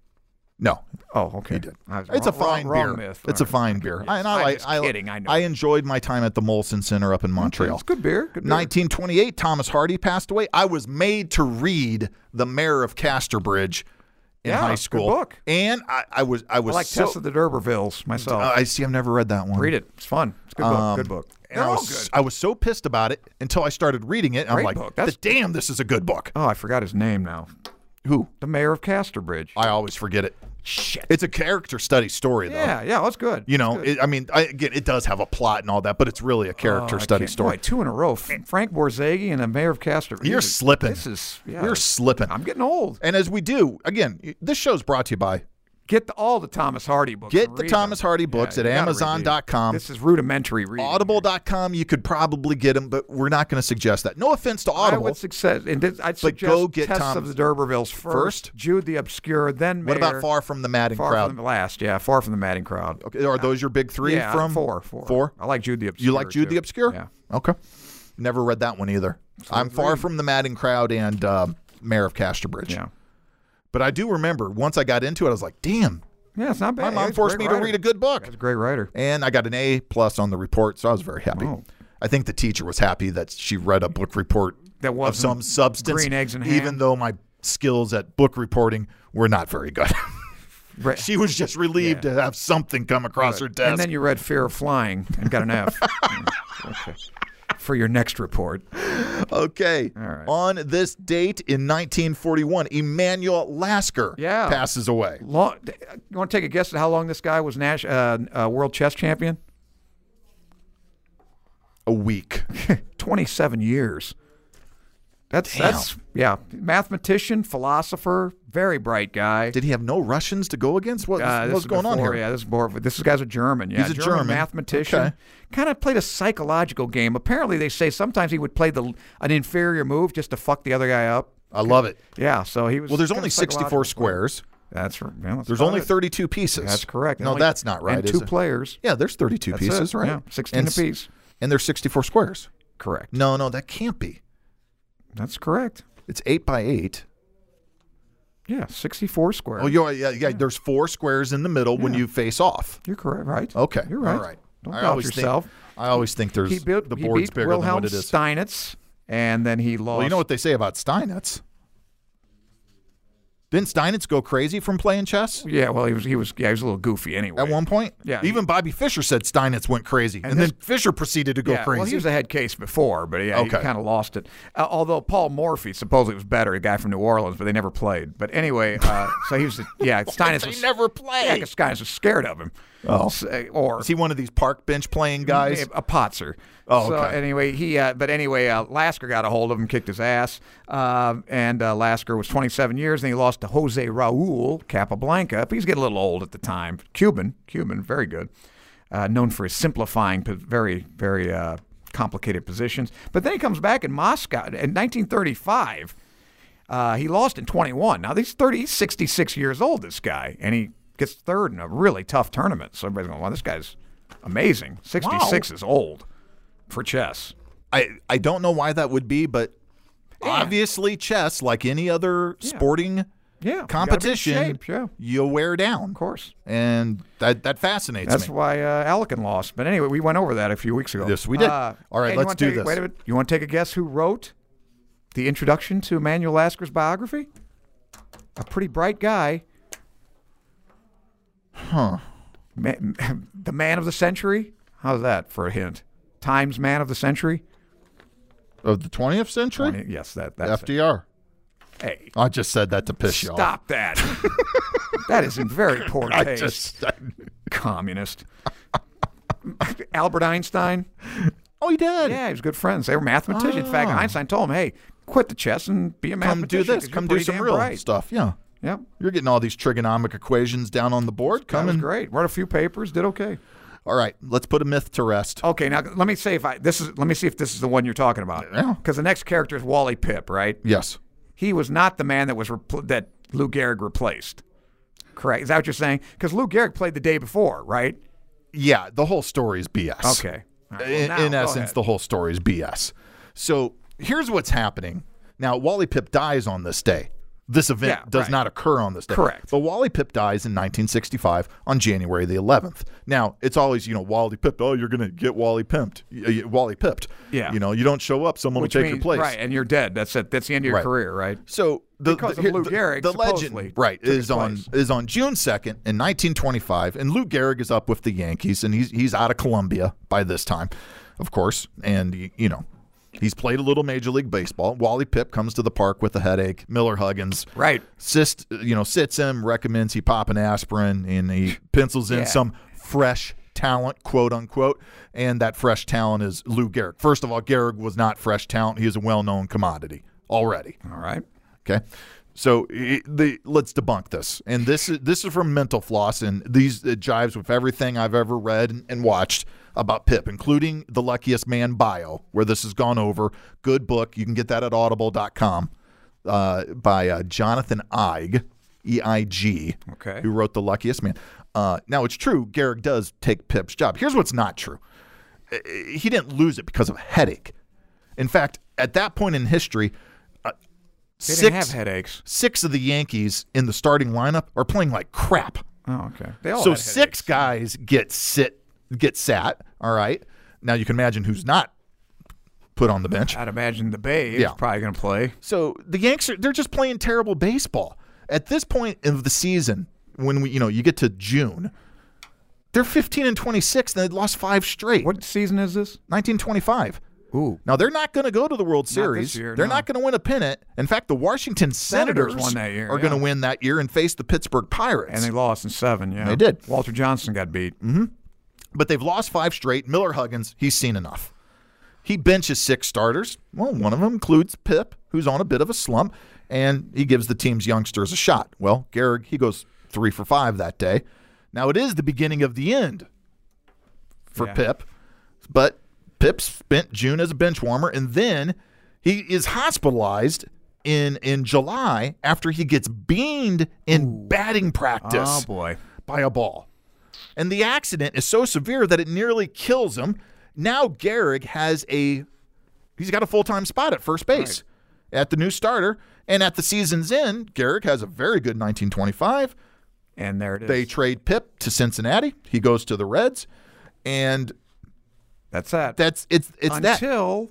Speaker 5: No,
Speaker 6: Oh, okay.
Speaker 5: he did.
Speaker 6: I was
Speaker 5: It's a
Speaker 6: wrong-
Speaker 5: fine
Speaker 6: wrong
Speaker 5: beer.
Speaker 6: myth.
Speaker 5: It's a
Speaker 6: All right.
Speaker 5: fine beer.
Speaker 6: Yes.
Speaker 5: And
Speaker 6: I'm just kidding. I know.
Speaker 5: I enjoyed my time at the Molson Center up in Montreal.
Speaker 6: It's good beer. Good beer.
Speaker 5: 1928, Thomas Hardy passed away. I was made to read The Mayor of Casterbridge in
Speaker 6: Yeah,
Speaker 5: high
Speaker 6: good
Speaker 5: school.
Speaker 6: book.
Speaker 5: And I was
Speaker 6: I like
Speaker 5: so,
Speaker 6: Tess of the D'Urbervilles myself.
Speaker 5: I see. I've never read that one.
Speaker 6: Read it. It's fun. It's a good book. Good book.
Speaker 5: And
Speaker 6: They're
Speaker 5: I
Speaker 6: all
Speaker 5: was,
Speaker 6: good.
Speaker 5: I was so pissed about it until I started reading it. And I'm
Speaker 6: Great
Speaker 5: like,
Speaker 6: book. That's-
Speaker 5: damn, this is a good book.
Speaker 6: Oh, I forgot his name now.
Speaker 5: Who?
Speaker 6: The mayor of Casterbridge.
Speaker 5: I always forget it.
Speaker 6: Shit.
Speaker 5: It's a character study story, though.
Speaker 6: Yeah, that's good.
Speaker 5: You know,
Speaker 6: That's good.
Speaker 5: again, it does have a plot and all that, but it's really a character
Speaker 6: Oh, I
Speaker 5: study
Speaker 6: can't-
Speaker 5: story.
Speaker 6: Boy, 2 in a row. Frank Borzage and the mayor of Casterbridge.
Speaker 5: You're slipping.
Speaker 6: This is. Yeah,
Speaker 5: You're slipping.
Speaker 6: I'm getting old.
Speaker 5: And as we do, again, this show's brought to you by
Speaker 6: Get all the Thomas Hardy books.
Speaker 5: Get
Speaker 6: and
Speaker 5: the
Speaker 6: read
Speaker 5: Thomas
Speaker 6: them.
Speaker 5: Hardy books at
Speaker 6: you gotta read these.
Speaker 5: Amazon.com.
Speaker 6: This is rudimentary reading.
Speaker 5: Audible.com. You could probably get them, but we're not going to suggest that. No offense to
Speaker 6: I
Speaker 5: Audible.
Speaker 6: would suggest, and I'd suggest
Speaker 5: go get
Speaker 6: Tess
Speaker 5: Thomas-
Speaker 6: of the D'Urbervilles first, Jude the Obscure, then
Speaker 5: What
Speaker 6: Mayor.
Speaker 5: about Far From the Madding
Speaker 6: Far
Speaker 5: Crowd?
Speaker 6: from the last, yeah, Far from the Madding Crowd.
Speaker 5: Okay, are those your big three
Speaker 6: Yeah,
Speaker 5: from
Speaker 6: four.
Speaker 5: Four?
Speaker 6: I like Jude the Obscure.
Speaker 5: You like Jude
Speaker 6: too.
Speaker 5: the Obscure?
Speaker 6: Yeah.
Speaker 5: Okay. Never read that one either. I'm Far From the Madding Crowd and Mayor of Casterbridge.
Speaker 6: Yeah.
Speaker 5: But I do remember once I got into it, I was like, damn,
Speaker 6: Yeah, it's not bad.
Speaker 5: my mom
Speaker 6: He's a
Speaker 5: forced
Speaker 6: great
Speaker 5: me to
Speaker 6: writer.
Speaker 5: read a good book.
Speaker 6: He's a great writer.
Speaker 5: And I got an A+ on the report, so I was very happy.
Speaker 6: Oh.
Speaker 5: I think the teacher was happy that she read a book report
Speaker 6: That
Speaker 5: of
Speaker 6: wasn't
Speaker 5: some substance,
Speaker 6: green eggs and ham.
Speaker 5: even though my skills at book reporting were not very good.
Speaker 6: Right.
Speaker 5: She was just relieved to have something come across her desk.
Speaker 6: And then you read Fear of Flying and got an F. Okay. For your next report.
Speaker 5: Okay.
Speaker 6: All right.
Speaker 5: On this date in 1941, Emanuel Lasker
Speaker 6: Yeah.
Speaker 5: passes away.
Speaker 6: You want to take a guess at how long this guy was world chess champion?
Speaker 5: A week.
Speaker 6: 27 years. That's mathematician, philosopher, very bright guy.
Speaker 5: Did he have no Russians to go against?
Speaker 6: This
Speaker 5: What's
Speaker 6: is
Speaker 5: going on
Speaker 6: before,
Speaker 5: here?
Speaker 6: Yeah, this guy's a German. Yeah,
Speaker 5: He's a German.
Speaker 6: mathematician.
Speaker 5: Okay.
Speaker 6: Kind of played a psychological game. Apparently, they say sometimes he would play an inferior move just to fuck the other guy up.
Speaker 5: I love it.
Speaker 6: Yeah, so he was.
Speaker 5: Well, there's
Speaker 6: kinda
Speaker 5: only
Speaker 6: psychological
Speaker 5: 64 squares.
Speaker 6: That's right. Yeah, that's
Speaker 5: There's
Speaker 6: about
Speaker 5: only
Speaker 6: it.
Speaker 5: 32 pieces.
Speaker 6: That's correct.
Speaker 5: No,
Speaker 6: Only-
Speaker 5: that's not right.
Speaker 6: And
Speaker 5: is
Speaker 6: two
Speaker 5: it?
Speaker 6: players.
Speaker 5: Yeah, there's 32
Speaker 6: That's
Speaker 5: pieces,
Speaker 6: it.
Speaker 5: right?
Speaker 6: Yeah, 16
Speaker 5: and,
Speaker 6: apiece.
Speaker 5: And there's 64 squares.
Speaker 6: Correct.
Speaker 5: No, that can't be.
Speaker 6: That's correct.
Speaker 5: It's 8 by 8.
Speaker 6: Yeah, 64 squares.
Speaker 5: Oh, yeah. There's 4 squares in the middle when you face off.
Speaker 6: You're correct, right?
Speaker 5: Okay.
Speaker 6: You're right.
Speaker 5: All right.
Speaker 6: Don't
Speaker 5: I
Speaker 6: doubt
Speaker 5: always
Speaker 6: yourself.
Speaker 5: I always think there's
Speaker 6: He
Speaker 5: the board's
Speaker 6: beat
Speaker 5: bigger
Speaker 6: Wilhelm
Speaker 5: than what it is.
Speaker 6: Steinitz, and then he lost.
Speaker 5: Well, you know what they say about Steinitz? Didn't Steinitz go crazy from playing chess
Speaker 6: Yeah, well, he was a little goofy anyway.
Speaker 5: at one point?
Speaker 6: Yeah.
Speaker 5: Even Bobby Fischer said Steinitz went crazy, and then Fischer proceeded to go
Speaker 6: Yeah,
Speaker 5: crazy.
Speaker 6: well, he was a head case before, but yeah, he
Speaker 5: Okay.
Speaker 6: kind of lost it. Although Morphy supposedly was better, a guy from New Orleans, but they never played. But anyway, so he was, Steinitz
Speaker 5: They
Speaker 6: was
Speaker 5: never played.
Speaker 6: Yeah, because Steinitz was scared of him.
Speaker 5: Oh.
Speaker 6: Or
Speaker 5: Is he one of these park bench playing guys?
Speaker 6: a Potzer.
Speaker 5: Oh,
Speaker 6: So
Speaker 5: okay.
Speaker 6: anyway, Lasker got a hold of him, kicked his ass, and Lasker was 27 years, and he lost to Jose Raul Capablanca. But he's getting a little old at the time. Cuban, very good. known for his simplifying very, very complicated positions. But then he comes back in Moscow in 1935. He lost in 21. Now, he's 66 years old, this guy, and he gets third in a really tough tournament. So everybody's going, wow, this guy's amazing. 66 is old for chess.
Speaker 5: I don't know why that would be, but obviously chess, like any other sporting competition, you wear down.
Speaker 6: Of course.
Speaker 5: And that fascinates me.
Speaker 6: That's why Alekin lost. But anyway, we went over that a few weeks ago.
Speaker 5: Yes, we did. All right, let's do this.
Speaker 6: Wait a minute. You want to take a guess who wrote the introduction to Emanuel Lasker's biography? A pretty bright guy.
Speaker 5: Huh.
Speaker 6: The man of the century? How's that for a hint? Times man of the century?
Speaker 5: Of the 20th century?
Speaker 6: Yes, that's
Speaker 5: FDR.
Speaker 6: Hey.
Speaker 5: I just said that to piss you off.
Speaker 6: Stop that. That is in very poor taste. Communist. Albert Einstein.
Speaker 5: Oh, he did?
Speaker 6: Yeah, he was good friends. They were mathematicians. In fact, Einstein told him, hey, quit the chess and be a mathematician.
Speaker 5: Come do this. Come do some real stuff. Yeah.
Speaker 6: Yep.
Speaker 5: You're getting all these trigonomic equations down on the board.
Speaker 6: That was great. Wrote a few papers. Did okay.
Speaker 5: All right, let's put a myth to rest.
Speaker 6: Okay, now let me see if this is the one you're talking about.
Speaker 5: Yeah.
Speaker 6: Because the next character is Wally Pipp, right?
Speaker 5: Yes.
Speaker 6: He was not the man that was that Lou Gehrig replaced. Correct. Is that what you're saying? Because Lou Gehrig played the day before, right?
Speaker 5: Yeah, the whole story is BS.
Speaker 6: Okay. Right,
Speaker 5: in essence, the whole story is BS. So here's what's happening. Now, Wally Pipp dies on this day. This event does not occur on this day.
Speaker 6: Correct.
Speaker 5: But Wally Pipp dies in 1965 on January the 11th. Now, it's always, Wally Pipp, oh, you're going to get Wally pimped. Wally pipped.
Speaker 6: Yeah.
Speaker 5: You don't show up, someone will take your place.
Speaker 6: Right, and you're dead. That's it. That's the end of your career, right?
Speaker 5: So
Speaker 6: because of Lou Gehrig,
Speaker 5: the legend, is on June 2nd in 1925, and Lou Gehrig is up with the Yankees, and he's out of Columbia by this time, of course, and he's played a little Major League Baseball. Wally Pipp comes to the park with a headache. Miller Huggins sits him, recommends he pop an aspirin, and he pencils in some fresh talent, quote unquote, and that fresh talent is Lou Gehrig. First of all, Gehrig was not fresh talent. He is a well-known commodity already.
Speaker 6: All right.
Speaker 5: Okay. So let's debunk this. And this is from Mental Floss, and it jives with everything I've ever read and watched about Pipp, including The Luckiest Man bio, where this has gone over. Good book. You can get that at audible.com by Jonathan Eig, E-I-G, who wrote The Luckiest Man. Now, it's true, Gehrig does take Pipp's job. Here's what's not true. He didn't lose it because of a headache. In fact, at that point in history,
Speaker 6: they didn't have headaches.
Speaker 5: 6 of the Yankees in the starting lineup are playing like crap.
Speaker 6: Oh, okay. They all
Speaker 5: so
Speaker 6: had
Speaker 5: 6 guys get sat. All right. Now you can imagine who's not put on the bench.
Speaker 6: I'd imagine the Bay is probably going to play.
Speaker 5: So the Yanks they're just playing terrible baseball at this point of the season. When you get to June, they're 15-26 and they've lost 5 straight.
Speaker 6: What season is this?
Speaker 5: 1925.
Speaker 6: Ooh.
Speaker 5: Now, they're not going to go to the World Series.
Speaker 6: This year,
Speaker 5: they're not going to win a pennant. In fact, the Washington Senators
Speaker 6: won that year,
Speaker 5: are going to win that year and face the Pittsburgh Pirates.
Speaker 6: And they lost in 7, yeah.
Speaker 5: They did.
Speaker 6: Walter Johnson got beat.
Speaker 5: Mm-hmm. But they've lost 5 straight. Miller Huggins, he's seen enough. He benches 6 starters. Well, one of them includes Pipp, who's on a bit of a slump, and he gives the team's youngsters a shot. Well, Gehrig, he goes 3 for 5 that day. Now, it is the beginning of the end for Pipp, but Pipp spent June as a bench warmer, and then he is hospitalized in July after he gets beaned in batting practice by a ball. And the accident is so severe that it nearly kills him. Now Gehrig he's got a full-time spot at first base at the new starter, and at the season's end, Gehrig has a very good 1925.
Speaker 6: And there it is.
Speaker 5: They trade Pipp to Cincinnati. He goes to the Reds, and
Speaker 6: that's that.
Speaker 5: Until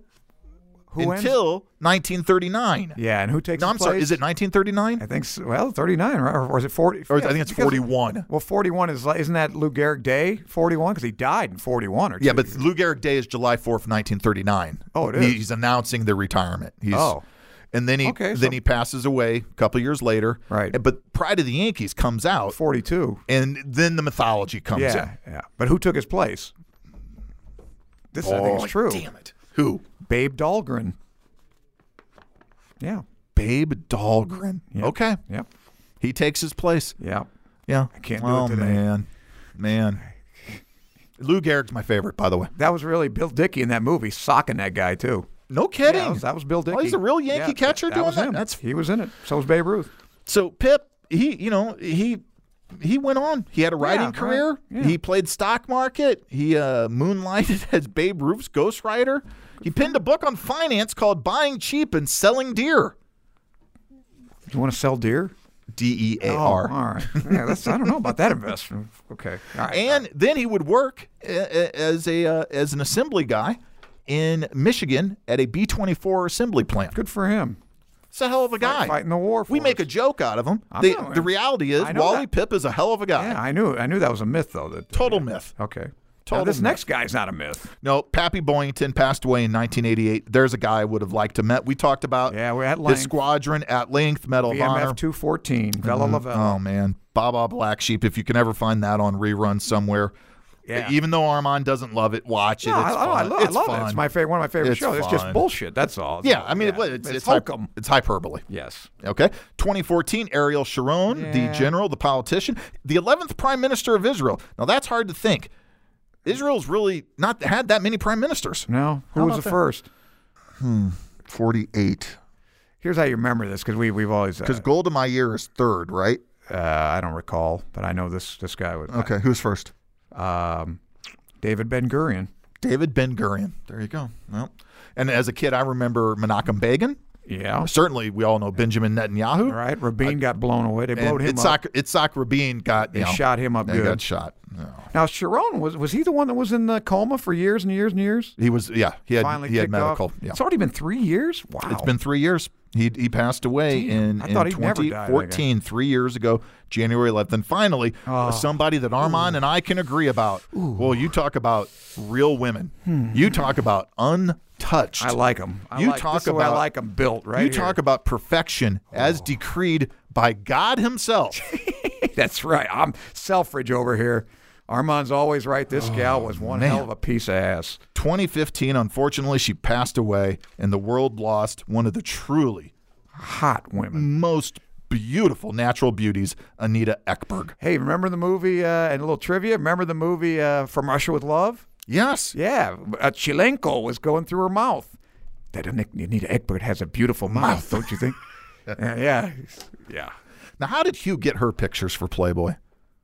Speaker 5: 1939.
Speaker 6: Yeah, and who takes his place?
Speaker 5: Sorry, is it 1939?
Speaker 6: I think so. Well, 39, right? Or is it 40?
Speaker 5: Or I think it's 41.
Speaker 6: Well, 41 isn't that Lou Gehrig Day, 41? Because he died in 41 or 2.
Speaker 5: Yeah, but Lou Gehrig Day is July 4th, 1939.
Speaker 6: Oh, it is?
Speaker 5: He's announcing the retirement. And then he passes away a couple years later.
Speaker 6: Right.
Speaker 5: But Pride of the Yankees comes out.
Speaker 6: 42.
Speaker 5: And then the mythology comes in.
Speaker 6: Yeah. But who took his place? This I think is true.
Speaker 5: Damn it. Who?
Speaker 6: Babe Dahlgren. Yeah.
Speaker 5: Babe Dahlgren.
Speaker 6: Yep.
Speaker 5: Okay.
Speaker 6: Yep. He
Speaker 5: takes his place.
Speaker 6: Yeah.
Speaker 5: Yeah.
Speaker 6: I can't do it today.
Speaker 5: Man. Lou Gehrig's my favorite, by the way.
Speaker 6: That was really Bill Dickey in that movie, socking that guy, too.
Speaker 5: No kidding.
Speaker 6: Yeah, that was Bill Dickey.
Speaker 5: Oh, he's a real Yankee catcher
Speaker 6: that
Speaker 5: doing
Speaker 6: was
Speaker 5: that?
Speaker 6: him. He was in it. So was Babe Ruth.
Speaker 5: So Pip, he went on. He had a writing career.
Speaker 6: Right. Yeah.
Speaker 5: He played stock market. He moonlighted as Babe Ruth's ghostwriter. He penned a book on finance called Buying Cheap and Selling Dear.
Speaker 6: You want to sell deer?
Speaker 5: D-E-A-R.
Speaker 6: Oh, all right. Yeah, I don't know about that investment. Okay. All right.
Speaker 5: And then he would work as an assembly guy in Michigan at a B-24 assembly plant.
Speaker 6: Good for him.
Speaker 5: It's a hell of a guy.
Speaker 6: Fighting the war for
Speaker 5: We
Speaker 6: us.
Speaker 5: make a joke out of him.
Speaker 6: know,
Speaker 5: The reality is Wally Pipp is a hell of a guy.
Speaker 6: Yeah, I knew that was a myth, though.
Speaker 5: Total myth.
Speaker 6: Okay.
Speaker 5: Total
Speaker 6: Now, this
Speaker 5: myth.
Speaker 6: next guy's not a myth.
Speaker 5: No, Pappy Boyington passed away in 1988. There's a guy I would have liked to met. We talked about
Speaker 6: we're at
Speaker 5: his
Speaker 6: length.
Speaker 5: squadron at length, Medal of Honor.
Speaker 6: VMF 214, Vela Lavelle.
Speaker 5: Oh, man. Baba Black Sheep. If you can ever find that on rerun somewhere.
Speaker 6: Yeah.
Speaker 5: Even though Armand doesn't love it, watch it.
Speaker 6: No,
Speaker 5: It's
Speaker 6: I
Speaker 5: fun.
Speaker 6: love
Speaker 5: It's
Speaker 6: it.
Speaker 5: fun.
Speaker 6: It's my favorite, one of my favorite
Speaker 5: It's
Speaker 6: shows. It's just
Speaker 5: fun.
Speaker 6: bullshit. That's all.
Speaker 5: Yeah, I mean, it's
Speaker 6: hokum.
Speaker 5: It's hyperbole.
Speaker 6: Yes.
Speaker 5: Okay. 2014, Ariel Sharon, the general, the politician, the 11th prime minister of Israel. Now, that's hard to think. Israel's really not had that many prime ministers.
Speaker 6: No. Who
Speaker 5: How
Speaker 6: was
Speaker 5: about
Speaker 6: the
Speaker 5: that?
Speaker 6: first?
Speaker 5: 48.
Speaker 6: Here's how you remember this, because we've always.
Speaker 5: Because Golda Meir is third, right?
Speaker 6: I don't recall, but I know this guy was.
Speaker 5: Okay. Who's first?
Speaker 6: David Ben-Gurion.
Speaker 5: David Ben-Gurion. There you go. Well, and as a kid, I remember Menachem Begin.
Speaker 6: Yeah.
Speaker 5: Certainly, we all know Benjamin Netanyahu.
Speaker 6: Right. Rabin got blown away. They blowed him up.
Speaker 5: Itzhak Rabin got.
Speaker 6: They shot him up
Speaker 5: He
Speaker 6: good.
Speaker 5: got shot. No.
Speaker 6: Now, Sharon, was he the one that was in the coma for years and years and years?
Speaker 5: He was. Yeah. He
Speaker 6: Finally
Speaker 5: had
Speaker 6: kicked
Speaker 5: medical.
Speaker 6: off?
Speaker 5: Yeah.
Speaker 6: It's already been 3 years? Wow.
Speaker 5: It's been 3 years. He passed away in
Speaker 6: I thought he'd never died,
Speaker 5: 2014, 3 years ago, January 11th. And finally, somebody that Armand and I can agree about. Well, you talk about real women. You talk about untouched.
Speaker 6: I like him.
Speaker 5: You
Speaker 6: this
Speaker 5: talk
Speaker 6: is the way I
Speaker 5: about-
Speaker 6: like him built right
Speaker 5: You
Speaker 6: here.
Speaker 5: talk about perfection as decreed by God himself.
Speaker 6: That's right. I'm Selfridge over here. Armand's always right. This gal was one
Speaker 5: man.
Speaker 6: hell of a piece of ass.
Speaker 5: 2015, unfortunately, she passed away, and the world lost one of the truly
Speaker 6: Hot women.
Speaker 5: most beautiful natural beauties, Anita Ekberg.
Speaker 6: Hey, remember the movie, and a little trivia, remember the movie From Russia with Love?
Speaker 5: Yes.
Speaker 6: Yeah. Chilenko was going through her mouth. That Anita Ekberg has a beautiful mouth, don't you think? Yeah.
Speaker 5: Now, how did Hugh get her pictures for Playboy?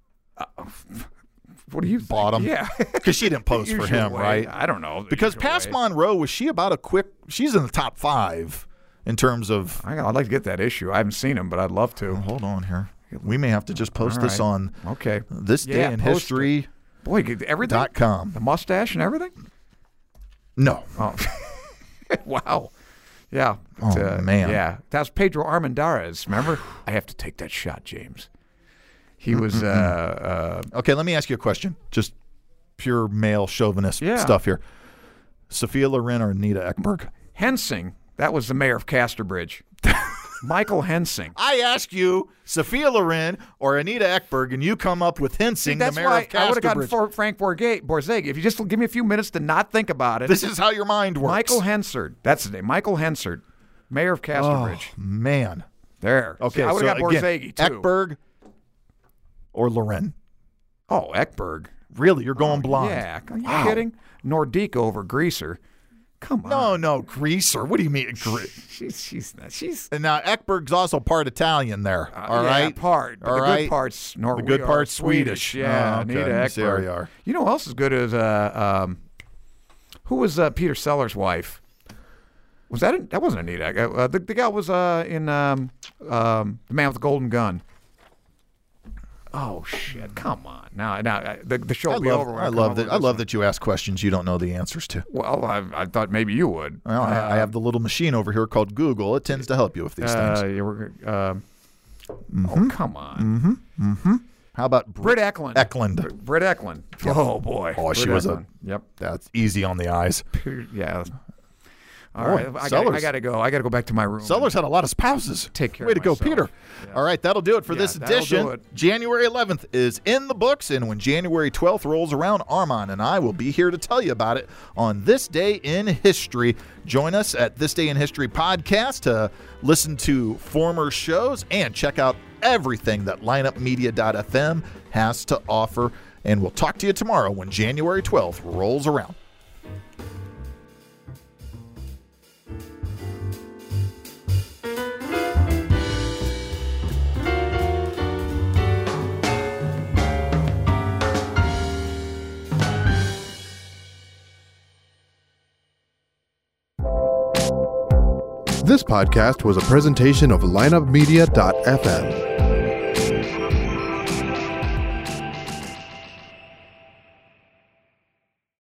Speaker 6: What do you
Speaker 5: Bought
Speaker 6: think?
Speaker 5: them.
Speaker 6: Yeah.
Speaker 5: Because she didn't pose for
Speaker 6: Usual
Speaker 5: him,
Speaker 6: way.
Speaker 5: right?
Speaker 6: I don't know.
Speaker 5: Because
Speaker 6: Usual
Speaker 5: Pass
Speaker 6: way.
Speaker 5: Monroe, was she about she's in the top 5 in terms of.
Speaker 6: I'd like to get that issue. I haven't seen him, but I'd love to.
Speaker 5: Hold on here. We may have to just post
Speaker 6: All
Speaker 5: this
Speaker 6: right.
Speaker 5: on
Speaker 6: Okay.
Speaker 5: This Day
Speaker 6: Yeah,
Speaker 5: in
Speaker 6: post
Speaker 5: History.
Speaker 6: Boy, everything.
Speaker 5: .com.
Speaker 6: The mustache and everything?
Speaker 5: No.
Speaker 6: Oh. Wow. Yeah.
Speaker 5: Oh, man.
Speaker 6: Yeah. That was Pedro Armendariz. Remember? I have to take that shot, James. He was.
Speaker 5: Okay, let me ask you a question. Just pure male chauvinist
Speaker 6: Yeah.
Speaker 5: stuff here. Sophia Loren or Anita Ekberg?
Speaker 6: Hensing. That was the mayor of Casterbridge. Michael Hensing.
Speaker 5: I ask you, Sophia Loren or Anita Ekberg, and you come up with Hensing, the
Speaker 6: That's
Speaker 5: mayor
Speaker 6: why
Speaker 5: of
Speaker 6: I would have gotten
Speaker 5: Casterbridge.
Speaker 6: Frank Borzage. If you just give me a few minutes to not think about it.
Speaker 5: This is how your mind works.
Speaker 6: Michael Hensard. That's the name. Michael Hensard, mayor of Casterbridge.
Speaker 5: Man.
Speaker 6: There.
Speaker 5: Okay,
Speaker 6: See, I would
Speaker 5: so
Speaker 6: have got
Speaker 5: again,
Speaker 6: Borzage, too.
Speaker 5: Ekberg or Loren?
Speaker 6: Oh, Ekberg.
Speaker 5: Really? You're going blonde?
Speaker 6: Yeah. Are you
Speaker 5: Wow.
Speaker 6: kidding? Nordique over Greaser. Come on.
Speaker 5: No, Greaser. What do you mean?
Speaker 6: She's
Speaker 5: And now Ekberg's also part Italian there. All
Speaker 6: yeah,
Speaker 5: right?
Speaker 6: part. But
Speaker 5: All
Speaker 6: the
Speaker 5: right.
Speaker 6: good part's
Speaker 5: The good part's Swedish.
Speaker 6: Yeah,
Speaker 5: Oh, okay.
Speaker 6: Anita
Speaker 5: See, there
Speaker 6: Ekberg.
Speaker 5: you are.
Speaker 6: You know who else is good as who was Peter Sellers' wife? Was that that wasn't Anita? The guy was in The Man with the Golden Gun. Oh shit! Come on now. The show will be over. when
Speaker 5: I
Speaker 6: come
Speaker 5: love
Speaker 6: up
Speaker 5: that.
Speaker 6: with
Speaker 5: I
Speaker 6: this
Speaker 5: love
Speaker 6: one.
Speaker 5: that you ask questions you don't know the answers to.
Speaker 6: Well, I thought maybe you would.
Speaker 5: Well, I have the little machine over here called Google. It tends to help you with these things.
Speaker 6: Oh come on,
Speaker 5: How about
Speaker 6: Britt Eklund.
Speaker 5: Eklund?
Speaker 6: Britt Eklund. Oh boy.
Speaker 5: Oh, she
Speaker 6: Britt
Speaker 5: was
Speaker 6: Eklund. Yep.
Speaker 5: That's easy on the eyes.
Speaker 6: Yeah. All
Speaker 5: Boy,
Speaker 6: right. I
Speaker 5: Sellers.
Speaker 6: got to go. I got to go back to my room.
Speaker 5: Sellers had a lot of spouses.
Speaker 6: Take care
Speaker 5: Way
Speaker 6: of
Speaker 5: to go,
Speaker 6: myself.
Speaker 5: Peter.
Speaker 6: Yes.
Speaker 5: All right, that'll do it for this
Speaker 6: that'll
Speaker 5: edition.
Speaker 6: do it.
Speaker 5: January 11th is in the books, and when January 12th rolls around, Armand and I will be here to tell you about it on This Day in History. Join us at This Day in History podcast to listen to former shows and check out everything that lineupmedia.fm has to offer And we'll talk to you tomorrow when January 12th rolls around.
Speaker 1: This podcast was a presentation of lineupmedia.fm.